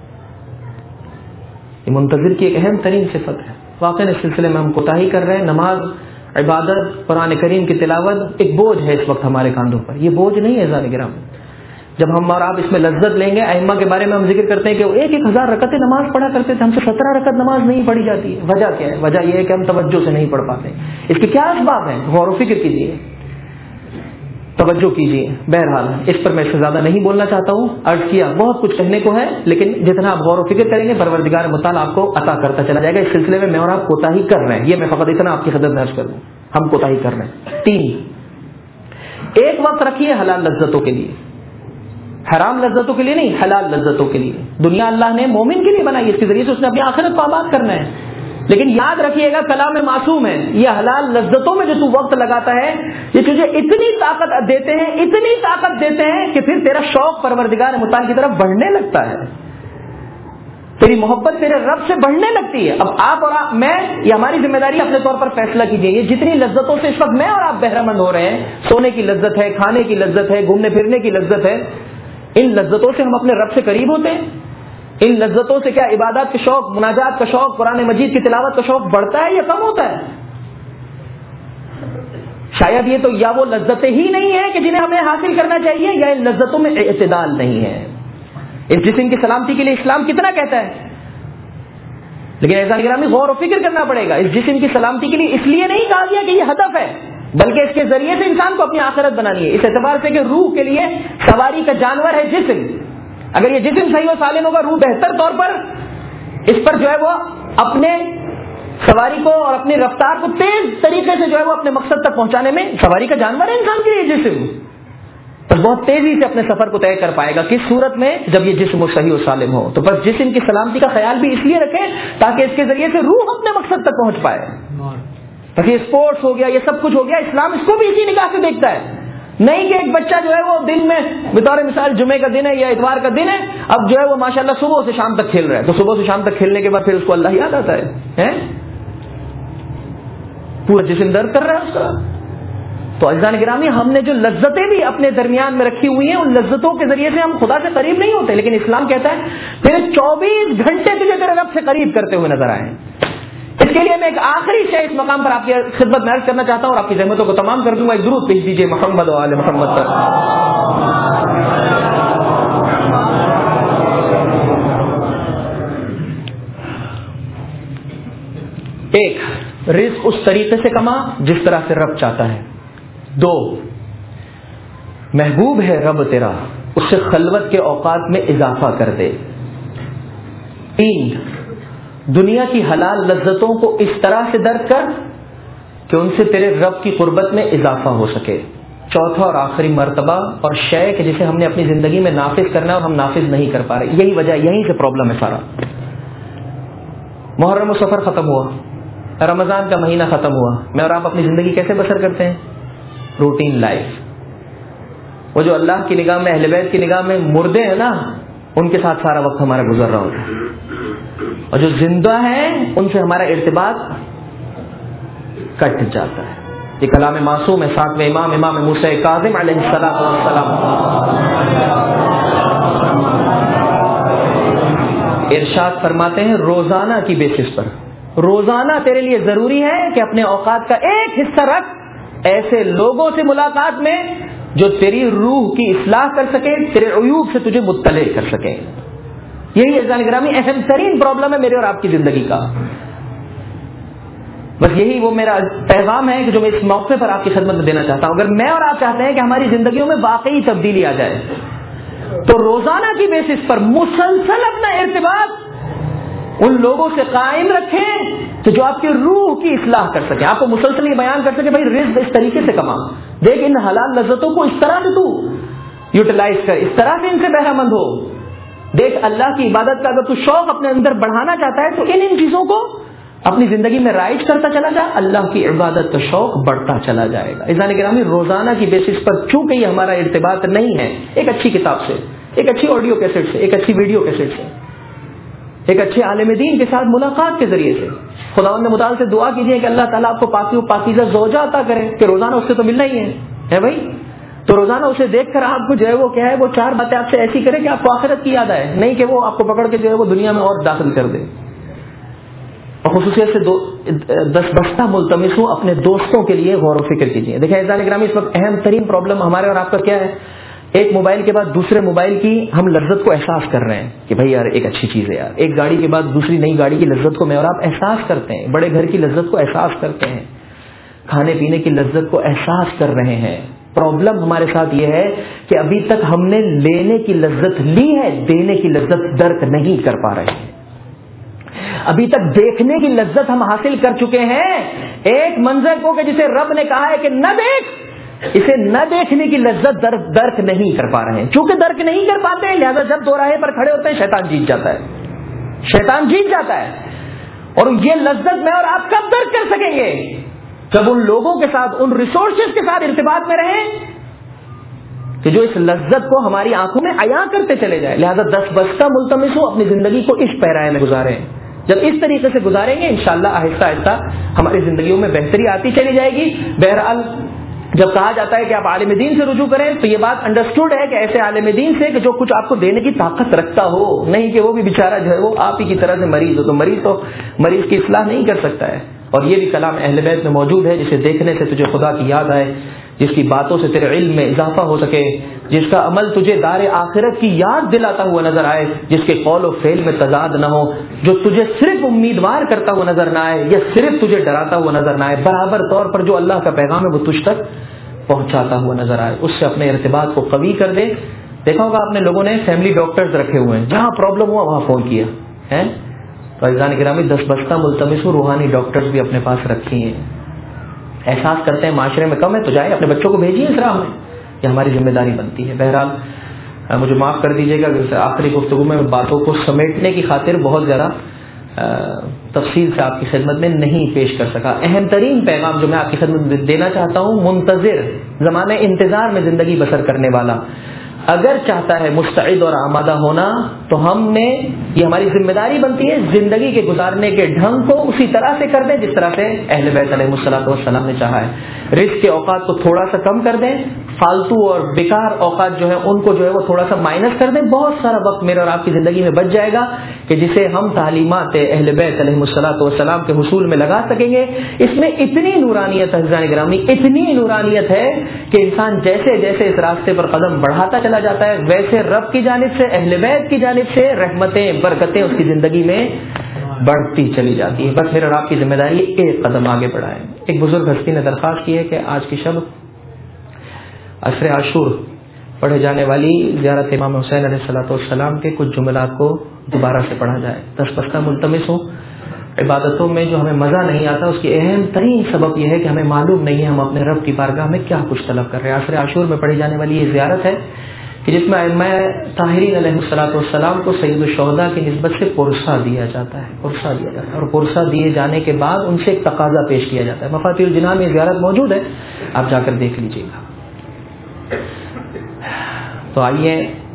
یہ منتظر کی ایک اہم ترین صفت ہے. واقعی اس سلسلے میں ہم کوتاہی کر رہے ہیں. نماز, عبادت, قرآن کریم کی تلاوت ایک بوجھ ہے اس وقت ہمارے کاندھوں پر. یہ بوجھ نہیں ہے عزیزان کرام. جب ہم اور آپ اس میں لذت لیں گے, ائمہ کے بارے میں ہم ذکر کرتے ہیں کہ وہ ایک ایک ہزار رکعتیں نماز پڑھا کرتے تھے, ہم سے سترہ رکعت نماز نہیں پڑھی جاتی ہے. وجہ کیا ہے؟ وجہ یہ ہے کہ ہم توجہ سے نہیں پڑھ پاتے. اس کے کیا اسباب ہیں؟ غور و فکر کیجیے, توجہ کیجیے. بہرحال اس پر میں اس سے زیادہ نہیں بولنا چاہتا ہوں. عرض کیا بہت کچھ کہنے کو ہے, لیکن جتنا آپ غور و فکر کریں گے پروردگار متعال آپ کو عطا کرتا چلا جائے گا. اس سلسلے میں میں اور آپ کوتاہی کر رہے ہیں, یہ میں فقط اتنا آپ کی خدمت میں عرض کر دوں, ہم کوتاہی کر رہے ہیں. تین, ایک وقت رکھیے حلال لذتوں کے لیے, حرام لذتوں کے لیے نہیں, حلال لذتوں کے لیے. دنیا اللہ نے مومن کے لیے بنائی, اس کے ذریعے سے اس نے اپنی آخرت کو آباد کرنا ہے. لیکن یاد رکھیے گا کلام معصوم ہے, یہ حلال لذتوں میں جو تو وقت لگاتا ہے یہ تجھے اتنی طاقت دیتے ہیں, اتنی طاقت دیتے ہیں کہ پھر تیرا شوق پروردگار متعال کی طرف بڑھنے لگتا ہے, تیری محبت تیرے رب سے بڑھنے لگتی ہے. اب آپ اور آپ, میں, یہ ہماری ذمہ داری, اپنے طور پر فیصلہ کیجیے. یہ جتنی لذتوں سے اس وقت میں اور آپ بہرہ مند ہو رہے ہیں, سونے کی لذت ہے, کھانے کی لذت ہے, گھومنے پھرنے کی لذت ہے, ان لذتوں سے ہم اپنے رب سے قریب ہوتے ہیں. ان لذتوں سے کیا عبادات کا شوق, مناجات کا شوق, قرآن مجید کی تلاوت کا شوق بڑھتا ہے یا کم ہوتا ہے؟ شاید یہ تو یا وہ لذتیں ہی نہیں ہیں کہ جنہیں ہمیں حاصل کرنا چاہیے, یا ان لذتوں میں اعتدال نہیں ہے. اس جسم کی سلامتی کے لیے اسلام کتنا کہتا ہے, لیکن ایسا گرامی غور و فکر کرنا پڑے گا. اس جسم کی سلامتی کے لیے اس لیے نہیں کہا گیا کہ یہ ہدف ہے, بلکہ اس کے ذریعے سے انسان کو اپنی آخرت بنانی ہے. اس اعتبار سے کہ روح کے لیے سواری کا جانور ہے جسم. اگر یہ جسم صحیح و سالم ہوگا, روح بہتر طور پر اس پر جو ہے وہ اپنے سواری کو اور اپنی رفتار کو تیز طریقے سے جو ہے وہ اپنے مقصد تک پہنچانے میں سواری کا جانور ہے انسان کے لیے جسم, بس بہت تیزی سے اپنے سفر کو طے کر پائے گا. کس صورت میں؟ جب یہ جسم صحیح و سالم ہو. تو بس جسم کی سلامتی کا خیال بھی اس لیے رکھیں تاکہ اس کے ذریعے سے روح اپنے مقصد تک پہنچ پائے. بس یہ اسپورٹس ہو گیا, یہ سب کچھ ہو گیا, اسلام اس کو بھی اسی نگاہ سے دیکھتا ہے. نہیں کہ ایک بچہ جو ہے وہ دن میں بطور مثال جمعے کا دن ہے یا اتوار کا دن ہے, اب جو ہے وہ ماشاءاللہ صبح سے شام تک کھیل رہا ہے, تو صبح سے شام تک کھیلنے کے بعد پھر اس کو اللہ یاد آتا ہے, پورا جسم درد کر رہا ہے اس کا. تو عزیزان گرامی, ہم نے جو لذتیں بھی اپنے درمیان میں رکھی ہوئی ہیں, ان لذتوں کے ذریعے سے ہم خدا سے قریب نہیں ہوتے, لیکن اسلام کہتا ہے پھر چوبیس گھنٹے تجھے تیرے رب سے قریب کرتے ہوئے نظر آئیں. اس کے لیے میں ایک آخری شے اس مقام پر آپ کی خدمت میں عرض کرنا چاہتا ہوں اور آپ کی زحمتوں کو تمام کر دوں گا. ایک درود بھیج دیجیے محمد و آل محمد پر. ایک, رزق اس طریقے سے کما جس طرح سے رب چاہتا ہے. دو, محبوب ہے رب تیرا, اس سے خلوت کے اوقات میں اضافہ کر دے. تین, دنیا کی حلال لذتوں کو اس طرح سے درک کر کہ ان سے تیرے رب کی قربت میں اضافہ ہو سکے. چوتھا اور آخری مرتبہ اور شے کہ جسے ہم نے اپنی زندگی میں نافذ کرنا ہے اور ہم نافذ نہیں کر پا رہے. یہی وجہ, یہیں سے پرابلم ہے سارا. محرم و سفر ختم ہوا, رمضان کا مہینہ ختم ہوا, میں اور آپ اپنی زندگی کیسے بسر کرتے ہیں؟ Routine life. وہ جو اللہ کی نگاہ میں, اہل بیت کی نگاہ میں مردے ہیں نا, ان کے ساتھ سارا وقت ہمارا گزر رہا ہوتا ہے, اور جو زندہ ہیں ان سے ہمارا ارتباط کٹ جاتا ہے. یہ کلام معصوم ہے ساتویں امام امام موسیٰ کاظم علیہ السلام والسلام ارشاد فرماتے ہیں روزانہ کی بیسس پر روزانہ تیرے لیے ضروری ہے کہ اپنے اوقات کا ایک حصہ رکھ ایسے لوگوں سے ملاقات میں جو تیری روح کی اصلاح کر سکے, تیرے عیوب سے تجھے مطلع کر سکے. یہی عزیزان گرامی اہم ترین پرابلم ہے میرے اور آپ کی زندگی کا. بس یہی وہ میرا پیغام ہے کہ جو میں اس موقع پر آپ کی خدمت میں دینا چاہتا ہوں. اگر میں اور آپ چاہتے ہیں کہ ہماری زندگیوں میں واقعی تبدیلی آ جائے تو روزانہ کی بیسس پر مسلسل اپنا ارتباط ان لوگوں سے قائم رکھیں کہ جو آپ کی روح کی اصلاح کر سکیں, آپ کو مسلسل یہ بیان کر سکے بھائی رزق اس طریقے سے کما, دیکھ ان حلال لذتوں کو اس طرح سے تو یوٹیلائز کر, اس طرح سے ان سے بہرہ مند ہو. دیکھ اللہ کی عبادت کا اگر تو شوق اپنے اندر بڑھانا چاہتا ہے تو ان ان چیزوں کو اپنی زندگی میں رائج کرتا چلا جا, اللہ کی عبادت کا شوق بڑھتا چلا جائے گا. عزیزان گرامی روزانہ کی بیسس پر چونکہ یہ ہمارا ارتباط نہیں ہے ایک اچھی کتاب سے, ایک اچھی آڈیو کیسٹ سے, ایک اچھی ویڈیو کیسٹ سے, ایک اچھے عالم دین کے ساتھ ملاقات کے ذریعے سے, خداوند متعال سے دعا کیجیے کہ اللہ تعالیٰ آپ کو پاکی و پاکیزہ زوجہ عطا کرے کہ روزانہ اس سے تو ملنا ہی ہے ہے بھائی. تو روزانہ اسے دیکھ کر آپ کو جو ہے وہ کیا ہے وہ چار باتیں آپ سے ایسی کرے کہ آپ کو آخرت کی یاد آئے, نہیں کہ وہ آپ کو پکڑ کے جو ہے وہ دنیا میں اور داخل کر دے. اور خصوصیت سے دو دس بستہ ملتمس ہوں اپنے دوستوں کے لیے غور و فکر کیجیے. دیکھیں عزیزان گرامی اس وقت اہم ترین پرابلم ہمارے اور آپ کا کیا ہے, ایک موبائل کے بعد دوسرے موبائل کی ہم لذت کو احساس کر رہے ہیں کہ بھائی یار ایک اچھی چیز ہے یار, ایک گاڑی کے بعد دوسری نئی گاڑی کی لذت کو میں اور آپ احساس کرتے ہیں, بڑے گھر کی لذت کو احساس کرتے ہیں, کھانے پینے کی لذت کو احساس کر رہے ہیں. پرابلم ہمارے ساتھ یہ ہے کہ ابھی تک ہم نے لینے کی لذت لی ہے, دینے کی لذت درک نہیں کر پا رہے ہیں. ابھی تک دیکھنے کی لذت ہم حاصل کر چکے ہیں ایک منظر کو کہ جسے رب نے کہا ہے کہ نہ دیکھ, اسے نہ دیکھنے کی لذت درک درک نہیں کر پا رہے ہیں. چونکہ درک نہیں کر پاتے ہیں لہذا جب دو راہے پر کھڑے ہوتے ہیں شیطان جیت جاتا ہے, شیطان جیت جاتا ہے. اور یہ لذت میں اور آپ کب درک کر سکیں گے, جب ان لوگوں کے ساتھ, ان ریسورسز کے ساتھ ارتباط میں رہیں کہ جو اس لذت کو ہماری آنکھوں میں عیاں کرتے چلے جائے. لہذا دس بستہ ملتمس ہو اپنی زندگی کو اس پیرائے میں گزاریں. جب اس طریقے سے گزاریں گے انشاءاللہ آہستہ آہستہ ہماری زندگیوں میں بہتری آتی چلی جائے گی. بہرحال جب کہا جاتا ہے کہ آپ عالم دین سے رجوع کریں تو یہ بات انڈرسٹوڈ ہے کہ ایسے عالم دین سے کہ جو کچھ آپ کو دینے کی طاقت رکھتا ہو, نہیں کہ وہ بھی بیچارہ جو ہے وہ آپ ہی کی طرح سے مریض ہو, تو مریض تو مریض کی اصلاح نہیں کر سکتا ہے. اور یہ بھی کلام اہل بیت میں موجود ہے جسے دیکھنے سے تجھے خدا کی یاد آئے, جس کی باتوں سے تیرے علم میں اضافہ ہو سکے, جس کا عمل تجھے دار آخرت کی یاد دلاتا ہوا نظر آئے, جس کے قول و فعل میں تضاد نہ ہو, جو تجھے صرف امیدوار کرتا ہوا نظر نہ آئے یا صرف تجھے ڈراتا ہوا نظر نہ آئے, برابر طور پر جو اللہ کا پیغام ہے وہ تجھ تک پہنچاتا ہوا نظر آئے. اس سے اپنے ارتباط کو قوی کر دے. دیکھا ہوگا آپ نے لوگوں نے فیملی ڈاکٹرز رکھے ہوئے ہیں, جہاں پرابلم ہوا وہاں فون کیا ہے. تو عزیزان گرامی دس بستہ ملتمس روحانی ڈاکٹرز بھی اپنے پاس رکھی ہیں. احساس کرتے ہیں معاشرے میں کم ہے تو جائے اپنے بچوں کو بھیجیے اس راہ میں, یہ ہماری ذمہ داری بنتی ہے. بہرحال مجھے معاف کر دیجیے گا آخری گفتگو میں باتوں کو سمیٹنے کی خاطر بہت زیادہ تفصیل سے آپ کی خدمت میں نہیں پیش کر سکا. اہم ترین پیغام جو میں آپ کی خدمت میں دینا چاہتا ہوں, منتظر زمانے انتظار میں زندگی بسر کرنے والا اگر چاہتا ہے مستعد اور آمادہ ہونا تو ہم نے یہ ہماری ذمہ داری بنتی ہے زندگی کے گزارنے کے ڈھنگ کو اسی طرح سے کر دیں جس طرح سے اہل بیت علیہ الصلوۃ والسلام نے چاہا ہے. رزق کے اوقات کو تھوڑا سا کم کر دیں, فالتو اور بیکار اوقات جو ہے ان کو جو ہے وہ تھوڑا سا مائنس کر دیں. بہت سارا وقت میرے اور آپ کی زندگی میں بچ جائے گا کہ جسے ہم تعلیمات اہل بیت علیہ الصلوۃ والسلام کے حصول میں لگا سکیں گے. اس میں اتنی نورانیت ہے عزیزان گرامی, اتنی نورانیت ہے کہ انسان جیسے جیسے اس راستے پر قدم بڑھاتا چلا جاتا ہے ویسے رب کی جانب سے, اہل بیت کی جانب سے رحمتیں برکتیں اس کی زندگی میں بڑھتی چلی جاتی ہے. بس میرا اور آپ کی ذمہ داری ایک قدم آگے بڑھائیں. ایک بزرگ ہستی نے درخواست کی ہے کہ آج کی شب عصر عاشور پڑھے جانے والی زیارت امام حسین علیہ الصلوۃ والسلام کے کچھ جملات کو دوبارہ سے پڑھا جائے. دس بستہ ملتمس ہوں. عبادتوں میں جو ہمیں مزہ نہیں آتا اس کی اہم ترین سبب یہ ہے کہ ہمیں معلوم نہیں ہے ہم اپنے رب کی بارگاہ میں کیا کچھ طلب کر رہے ہیں. عصر عاشور میں پڑھی جانے والی یہ زیارت ہے کہ جس میں ائمہ طاہرین علیہ الصلوۃ والسلام کو سید الشہداء کی نسبت سے پرسہ دیا جاتا ہے پرسہ دیا جاتا ہے اور پرسہ دیے جانے کے بعد ان سے ایک تقاضا پیش کیا جاتا ہے. مفاتیح الجنان میں زیارت موجود ہے, آپ جا کر دیکھ لیجیے گا. تو آئیے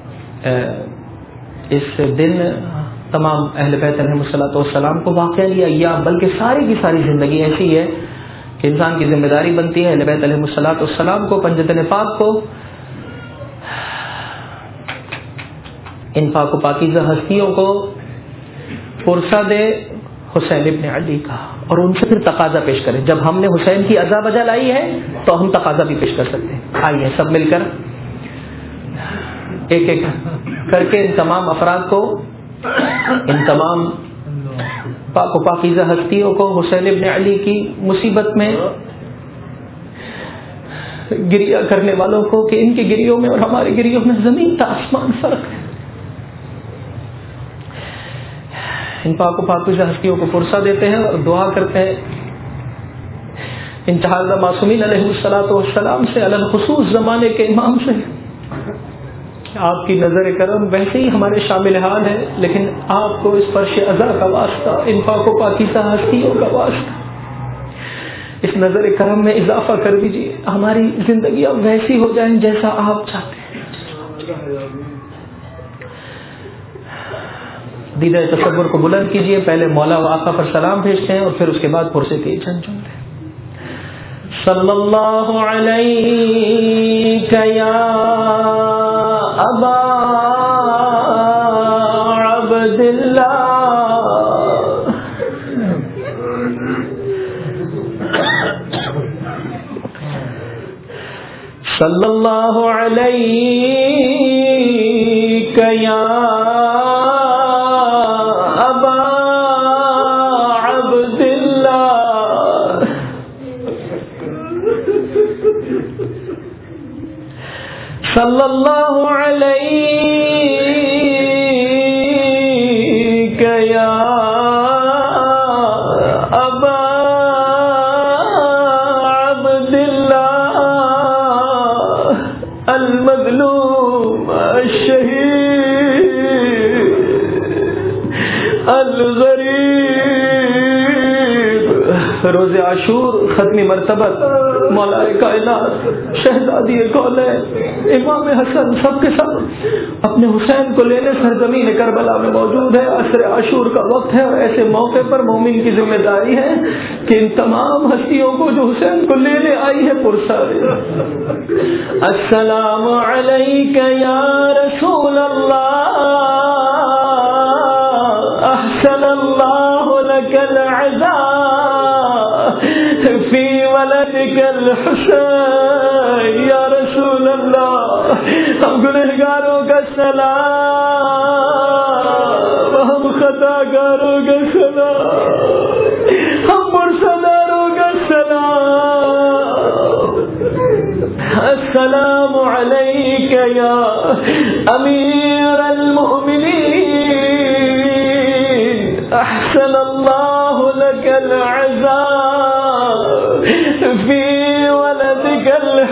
اس دن تمام اہل بیت علیہ الصلوۃ والسلام کو واقعہ لیا یا بلکہ ساری کی ساری زندگی ایسی ہے کہ انسان کی ذمہ داری بنتی ہے اہل بیت علیہ الصلوۃ والسلام کو، پنجتن پاک کو، ان پاک و پاکیزہ ہستیوں کو پرسہ دے حسین ابن علی کا، اور ان سے پھر تقاضا پیش کرے. جب ہم نے حسین کی عزا بجا لائی ہے تو ہم تقاضا بھی پیش کر سکتے ہیں. آئیے سب مل کر ایک ایک کر کے ان تمام افراد کو، ان تمام پاک و پاکیزہ ہستیوں کو، حسین ابن علی کی مصیبت میں گریہ کرنے والوں کو، کہ ان کی گریوں میں اور ہمارے گریوں میں زمین تا آسمان فرق ہے، ان پاک و پاکیزہ ہستیوں کو فرصہ دیتے ہیں اور دعا کرتے ہیں انتہا معصومین علیہ الصلوۃ والسلام سے، علی الخصوص زمانے کے امام سے، آپ کی نظر کرم ویسے ہی ہمارے شامل حال ہے، لیکن آپ کو اس فرش عزا کا واسطہ، ان پاک و پاکیزہ ہستیوں کا واسطہ، اس نظر کرم میں اضافہ کر دیجیے، ہماری زندگیاں ویسی ہو جائیں جیسا آپ چاہتے ہیں. دیدہ تصور کو بلند کیجیے، پہلے مولا و آقا پر سلام بھیجتے ہیں اور پھر اس کے بعد پرسے کی چند جملے. صلی اللہ علیہ یا ابا عبداللہ صلی اللہ علیہ یا ابا عبداللہ صلی اللہ علیہ یا ابا عبداللہ المظلوم الشہید الغریب. روز عاشور ختمی مرتبت مولا کائنات شہزادی کونین امام حسن سب کے سب اپنے حسین کو لینے سرزمین کربلا میں موجود ہے. عصر عاشور کا وقت ہے اور ایسے موقع پر مومن کی ذمہ داری ہے کہ ان تمام ہستیوں کو جو حسین کو لینے آئی ہے پرسہ دے. السلام علیک یا رسول اللہ احسن اللہ لک العزا فی ولدک الحسین. یا رسول اللہ ہم گنہگاروں کا سلام، ہم خطا کاروں کا سلام، ہم مرسداروں کا سلام. السلام علیک یا امیر المؤمنین احسن اللہ لک العزا فی ولدک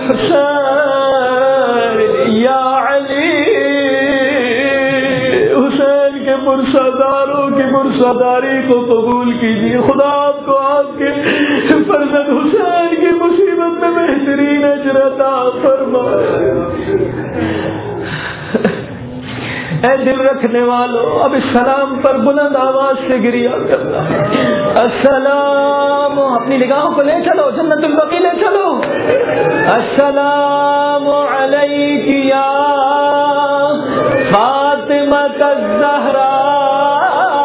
الحسین. یا علی حسین کے مرسداروں کی مرسداری کو قبول کیجیے. خدا آپ کو آپ کے فرزند حسین کی مصیبت میں بہترین اجر عطا فرمائے. اے دل رکھنے والوں، اب اس سلام پر بلند آواز سے گریہ کرنا ہے. السلام، اپنی نگاہوں کو لے چلو، جنت البقیع لے چلو. السلام علیک یا فاطمہ الزہراء.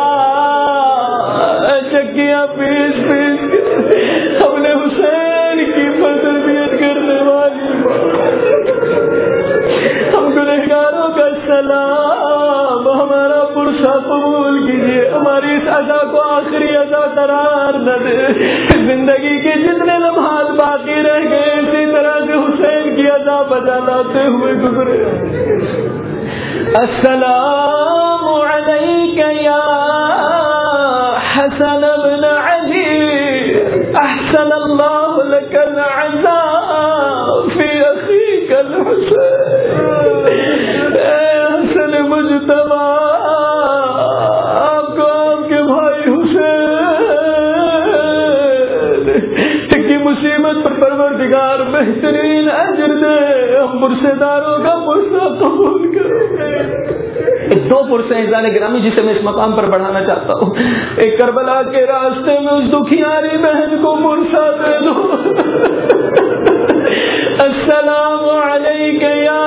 چکیاں پیس پیس ہم نے حسین کی تربیت کرنے والی ہم گنہگاروں کا سلام، ہمارا پرسہ قبول کیجیے. ہماری اس ادا کو آخری ادا قرار نہ دے. زندگی کے جتنے لمحات باقی رہ گئے اسی طرح سے حسین کی ادا بجا لاتے ہوئے گزرے. السلام علیک یا حسن بن علی احسن اللہ لک العزا فی اخیک الحسین. اے حسن مجتبی، آپ کو آپ کے بھائی حسین کی مصیبت پر پروردگار بہترین اجر دے. ہم مرسداروں کا مرسہ قبول کریں. ایک دو پرسیں اذان گرامی جسے میں اس مقام پر بڑھانا چاہتا ہوں. ایک کربلا کے راستے میں اس دکھیاری بہن کو پرسا دے دو. السلام علیک یا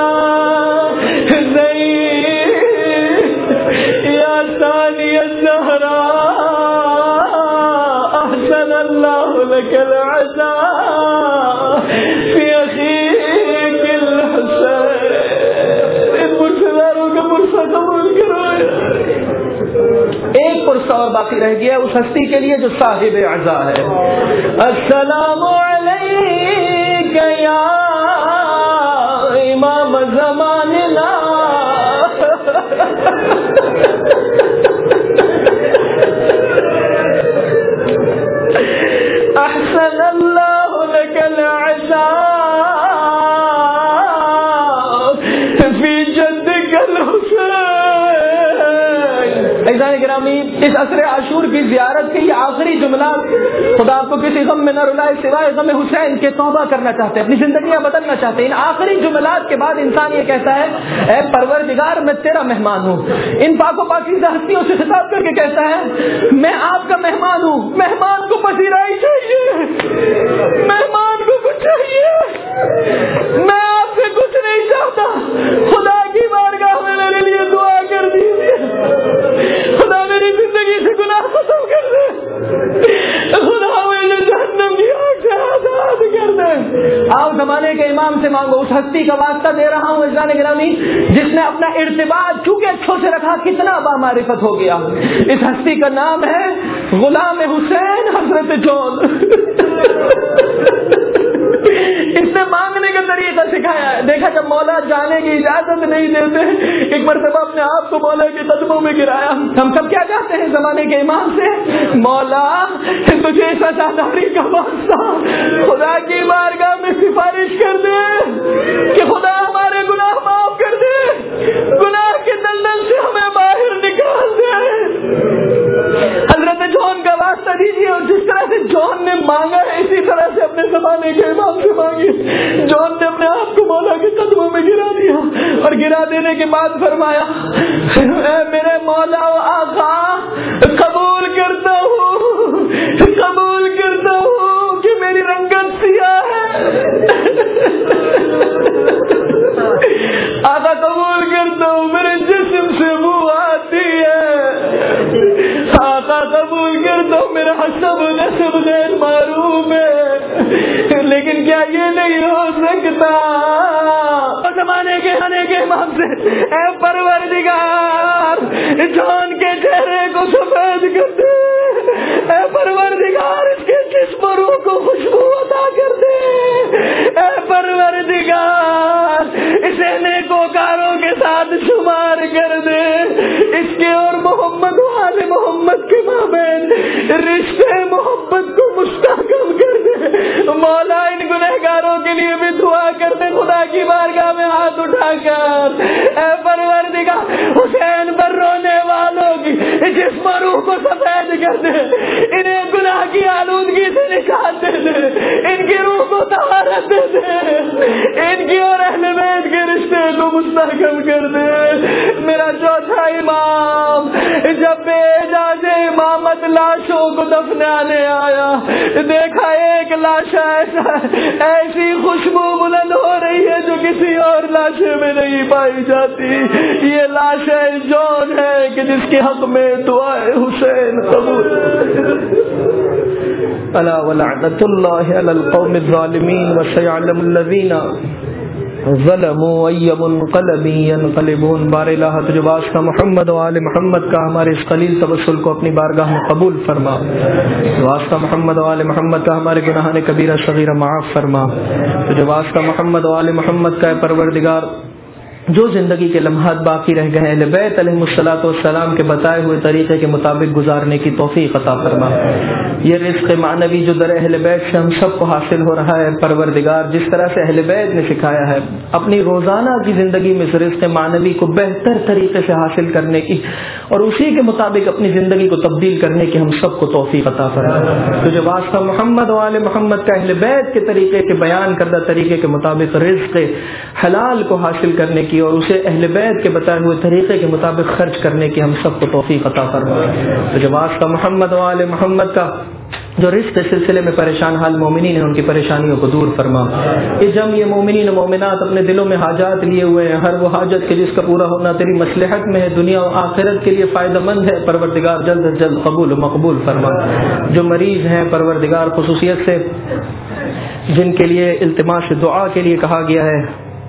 زید یا ثانی الزہراء احسن اللہ لک العزاء فی اخیک الحسین. ان پرسداروں کا پرسا قبول کرو. ایک پرسا اور باقی رہ گیا اس ہستی کے لیے جو صاحب عزا ہے. السلام علیک یا امام زماننا احسن اللہ لک العزاء فی جدک الحسین. عزیزان گرامی اس عصر عاشور کی زیارت کے یہ آخری جملات خدا آپ کو کسی غم میں نہ رلائے سوائے غم حسین کے توبہ کرنا چاہتے ہیں, اپنی زندگیاں بدلنا چاہتے ہیں. ان آخری جملات کے بعد انسان یہ کہتا ہے اے پروردگار میں تیرا مہمان ہوں. ان پاک و پاکیزہ ہستیوں سے خطاب کر کے کہتا ہے میں آپ کا مہمان ہوں. مہمان کو پذیرائی چاہیے, مہمان کو کچھ چاہیے. میں آپ سے کچھ نہیں چاہتا. خدا کی بارگاہ میں میرے لیے دعا کر دیجیے. خدا میری زندگی سے گناہ ختم کر دے. خدا مجھے جہنم کی آگ سے آزاد کر دے. آؤ زمانے کے امام سے مانگو. اس ہستی کا واسطہ دے رہا ہوں عزیزان گرامی جس نے اپنا ارتباط چونکہ اچھوں سے رکھا کتنا بامعرفت ہو گیا. اس ہستی کا نام ہے غلام حسین حضرت جون. اس نے مانگنے کا طریقہ سکھایا ہے. دیکھا جب مولا جانے کی اجازت نہیں دیتے ایک مرتبہ اپنے آپ کو مولا کے قدموں میں گرایا. ہم سب کیا چاہتے ہیں زمانے کے امام سے مولا تجھے سزاداری کا واسطہ خدا کی بارگاہ میں سفارش کر دے کہ خدا ہمارے گناہ معاف کر دے, گناہ کے دلدل سے ہمیں باہر نکال دے. حضرت جون کا واسطہ دیجیے. اور جس طرح سے جون نے مانگا ہے اسی طرح سے اپنے زمانے کے امام سے مانگی. جون نے اپنے آپ کو مولا کے قدموں میں گرا دیا اور گرا دینے کے بعد فرمایا اے میرے مولا و آقا قبول کرتا ہوں, قبول کرتا ہوں کہ میری رنگت سیاہ ہے. آقا قبول کرتا ہوں میرے جسم سے بو آتی ہے. آقا قبول کرتا ہوں میرا حسب نسب غیر معروف ہے. لیکن کیا یہ نہیں ہو سکتا زمانے کے آنے کے امام سے اے پروردگار جان کے چہرے کو سفید کر دے. اے پروردگار اس کے جسم و روح کو خوشبو عطا کر دے. اے پروردگار اسے نیکوکاروں کے ساتھ شمار کر دے. اس کے اور محمد و آل محمد کے مابین رشتے محبت کو مستحکم کر دے. مولا ان گنہگاروں کے لیے بھی دعا کر دے خدا کی بارگاہ میں ہاتھ اٹھا کر. اے پروردگار حسین پر رونے والوں کی جسم و روح کو سفید کر دے. انہیں گناہ کی آلودگی سے نجات دے دے. ان کی روح کو طہارت دے دے. ان کی اور اہل بیت کے رشتے کو مستحکم کر دے. میرا چوتھا امام جب بے اجازت امامت لاشوں کو دفنانے آیا دیکھا ایک لاش ایسا ایسی خوشبو بلند ہو رہی ہے جو کسی اور لاشے میں نہیں پائی جاتی. یہ لاش جون ہے کہ جس کے حق میں دعائے حسین قبول. الا ولعنت اللہ علی القوم الظالمین وسيعلم الذین ظلموا ای منقلب ینقلبون. بار الہ تجھے واسطہ محمد و آل محمد کا ہمارے اس قلیل تبسل کو اپنی بارگاہ میں قبول فرما. واسطہ محمد و آل محمد کا ہمارے گناہان کبیرہ صغیرہ معاف فرما. تجھے واسطہ محمد و آل محمد کا پروردگار جو زندگی کے لمحات باقی رہ گئے اہل بیت علیہ الصلوۃ والسلام کے بتائے ہوئے طریقے کے مطابق گزارنے کی توفیق عطا فرما. یہ رزق معنوی جو در اہل بیت سے ہم سب کو حاصل ہو رہا ہے پروردگار جس طرح سے اہل بیت نے سکھایا ہے اپنی روزانہ کی زندگی میں اس رزق معنوی کو بہتر طریقے سے حاصل کرنے کی اور اسی کے مطابق اپنی زندگی کو تبدیل کرنے کی ہم سب کو توفیق عطا فرما. تجھے واسطہ محمد و آل محمد کا اہل بیت کے طریقے کے بیان کردہ طریقے کے مطابق رزق حلال کو حاصل کرنے کی کی اور اسے اہل بیت کے بتائے ہوئے طریقے کے مطابق خرچ کرنے کی ہم سب کو توفیق عطا فرما۔ تو جو واسطہ محمد و آل محمد کا جو رزق کے سلسلے میں پریشان حال مومنین ہیں ان کی پریشانیوں کو دور فرما۔ یہ جم یہ مومنین و مومنات اپنے دلوں میں حاجات لیے ہوئے ہیں، ہر وہ حاجت کے جس کا پورا ہونا تیری مصلحت میں ہے، دنیا و آخرت کے لیے فائدہ مند ہے، پروردگار جلد از جلد قبول و مقبول فرما۔ جو مریض ہیں پروردگار خصوصیت سے جن کے لیے التماس دعا کے لیے کہا گیا ہے،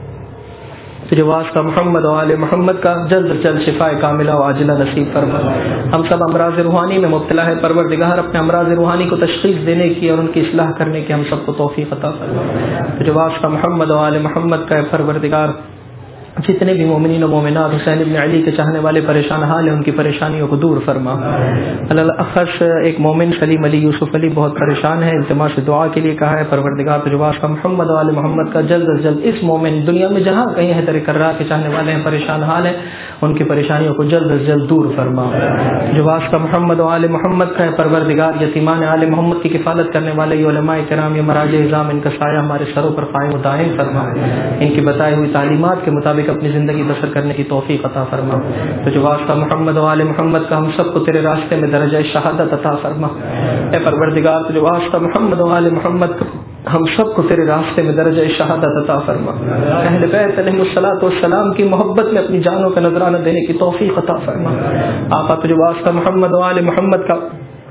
جو واسطہ محمد و آل محمد کا جلد جلد شفاء کاملہ و عاجلہ نصیب فرما۔ ہم سب امراض روحانی میں مبتلا ہے، پروردگار اپنے امراض روحانی کو تشخیص دینے کی اور ان کی اصلاح کرنے کی ہم سب کو توفیق عطا فرما۔ جو واسطہ محمد و آل محمد کا پروردگار جتنے بھی مومنین و مومنات حسین ابن علی کے چاہنے والے پریشان حال ہیں ان کی پریشانیوں کو دور فرما۔ الاخص ایک مومن سلیم علی یوسف علی بہت پریشان ہے، التماس دعا کے لیے کہا ہے، پروردگار تجواز کا محمد و آل محمد کا جلد از جلد اس مومن دنیا میں جہاں کہیں ہے در کرار کے چاہنے والے ہیں پریشان حال ہیں ان کی پریشانیوں کو جلد از جلد دور فرما۔ جواز کا محمد و آل محمد کا ہے، پروردگار یتیمان آل محمد کی کفالت کرنے والے علماء کرام یا مراجع اعظام ان کا سایہ ہمارے سروں پر قائم و دائم فرما، ان کی بتائی ہوئی تعلیمات کے مطابق اپنی زندگی بسر کرنے کی توفیق عطا فرما۔ تو جو واسطہ محمد و آل محمد کا ہم سب کو تیرے راستے میں درجہ شہادت عطا فرما۔ اے پروردگار تو جو واسطہ محمد و آل محمد کا ہم سب کو تیرے راستے میں درجہ شہادت عطا فرما۔ اہل بیت علیہم الصلوۃ والسلام کی محبت میں اپنی جانوں کا نذرانہ دینے کی توفیق عطا فرما۔ آقا تو جو واسطہ محمد و آل محمد کا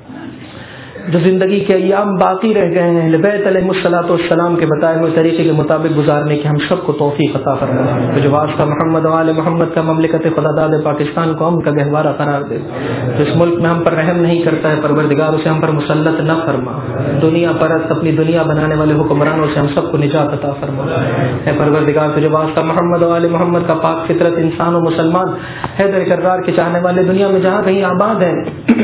جو زندگی کے ایام باقی رہ گئے ہیں اہل بیت علیہم الصلوۃ والسلام کے بتائے ہوئے طریقے کے مطابق گزارنے کی ہم سب کو توفیق عطا فرما۔ تو جو واسطہ محمد و آل محمد کا مملکت خداداد پاکستان کو امن کا گہوارہ قرار دے، جو اس ملک میں ہم پر رحم نہیں کرتا ہے پروردگار اسے ہم پر مسلط نہ فرما۔ دنیا پرست اپنی دنیا بنانے والے حکمرانوں سے ہم سب کو نجات عطا فرما۔ اے پروردگار تو جو واسطہ محمد و آل محمد کا پاک فطرت انسان و مسلمان حیدر کرار کے چاہنے والے دنیا میں جہاں کہیں آباد ہیں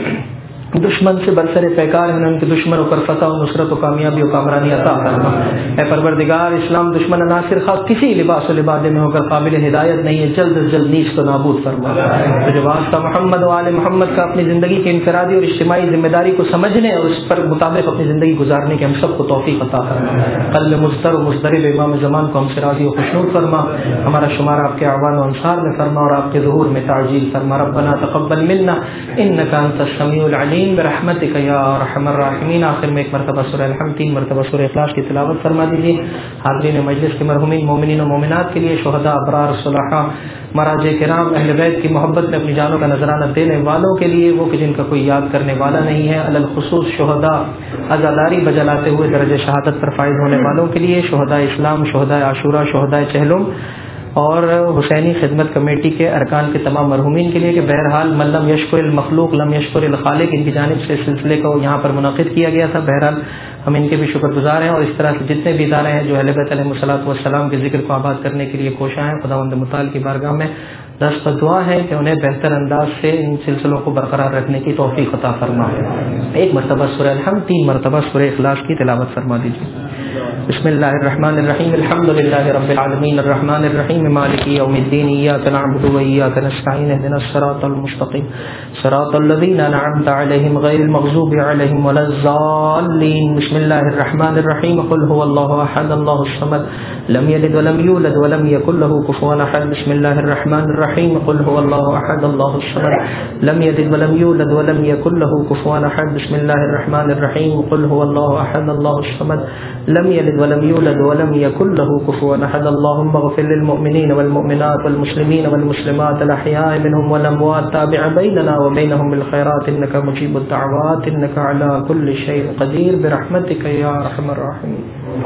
دشمن سے برسر پیکار ہیں، ان کے دشمنوں پر فتح و نصرت و کامیابی و کامرانی عطا فرما۔ اے پروردگار اسلام دشمن عناصر خاص کسی لباس و لبادے میں ہو کر قابل ہدایت نہیں ہے، جلد از جلد نیست و نابود فرما۔ تو جو واسطہ محمد و آل محمد کا اپنی زندگی کی انفرادی اور اجتماعی ذمہ داری کو سمجھنے اور اس پر مطابق اپنی زندگی گزارنے کے ہم سب کو توفیق عطا فرما۔ قلب مضطر و مضطرب امام زمان کو ہم سے راضی و خوشنود فرما، ہمارا شمار آپ کے اعوان و انصار میں فرما اور آپ کے ظہور میں تعجیل فرما۔ ربنا تقبل منا انک انت السمیع العلیم برحمتک یا ارحم الراحمین۔ آخر میں ایک مرتبہ سورہ الحمد، تین مرتبہ سورہ اخلاص کی تلاوت فرما دیجیے۔ حاضرین مجلس کے مرحومین مومنین و مومنات کے لیے، شہداء، ابرار، صلحاء، مراجع کرام، اہل بیت کی محبت میں اپنی جانوں کا نذرانہ دینے والوں کے لیے، وہ کہ جن کا کوئی یاد کرنے والا نہیں ہے، علی الخصوص شہداء عزاداری بجلاتے ہوئے درجہ شہادت پر فائز ہونے والوں کے لیے، شہداء اسلام، شہداء عاشورہ، شہداء چہلم اور حسینی خدمت کمیٹی کے ارکان کے تمام مرحومین کے لیے کہ بہرحال من لم یشکر المخلوق لم یشکر الخالق، ان کی جانب سے سلسلے کو یہاں پر منعقد کیا گیا تھا۔ بہرحال ہم ان کے بھی شکر گزار ہیں اور اس طرح سے جتنے بھی ادارے ہیں جو اہل بیت علیہم الصلوۃ والسلام کے ذکر کو آباد کرنے کے لیے کوشاں ہیں، خداوند متعال کی بارگاہ میں دست دعا ہے کہ انہیں بہتر انداز سے ان سلسلوں کو برقرار رکھنے کی توفیق عطا فرما۔ ایک مرتبہ سورہ الحمد، تین مرتبہ سورہ اخلاص کی تلاوت فرما دیجیے۔ بسم اللہ الرحمن الرحیم، الحمد للہ رب العالمین، الرحمن الرحیم، مالک یوم الدین، ایاک نعبد و ایاک نستعین، اهدنا الصراط المستقیم، صراط الذین انعمت علیہم غیر المغضوب علیہم ولا الضالین۔ بسم اللہ الرحمن الرحیم، قل هو اللہ احد اللہ الصمد، لم یلد ولم یولد ولم یکن له کفوا احد۔ بسم اللہ الرحمن الرحیم، قل هو اللہ احد اللہ الصمد، لم یلد ولم یولد ولم یکن له کفوا احد۔ بسم اللہ الرحمن الرحیم، قل هو اللہ احد اللہ الصمد، لم یلد ولم یولد ولم یکن له کفوا احد۔ اللهم اغفر للمؤمنین والمؤمنات والمسلمین والمسلمات الاحیاء منهم والاموات، تابع بیننا وبینهم بالخیرات انک مجیب الدعوات، انک علی کل شیء قدیر، برحمتک یا ارحم الراحمین۔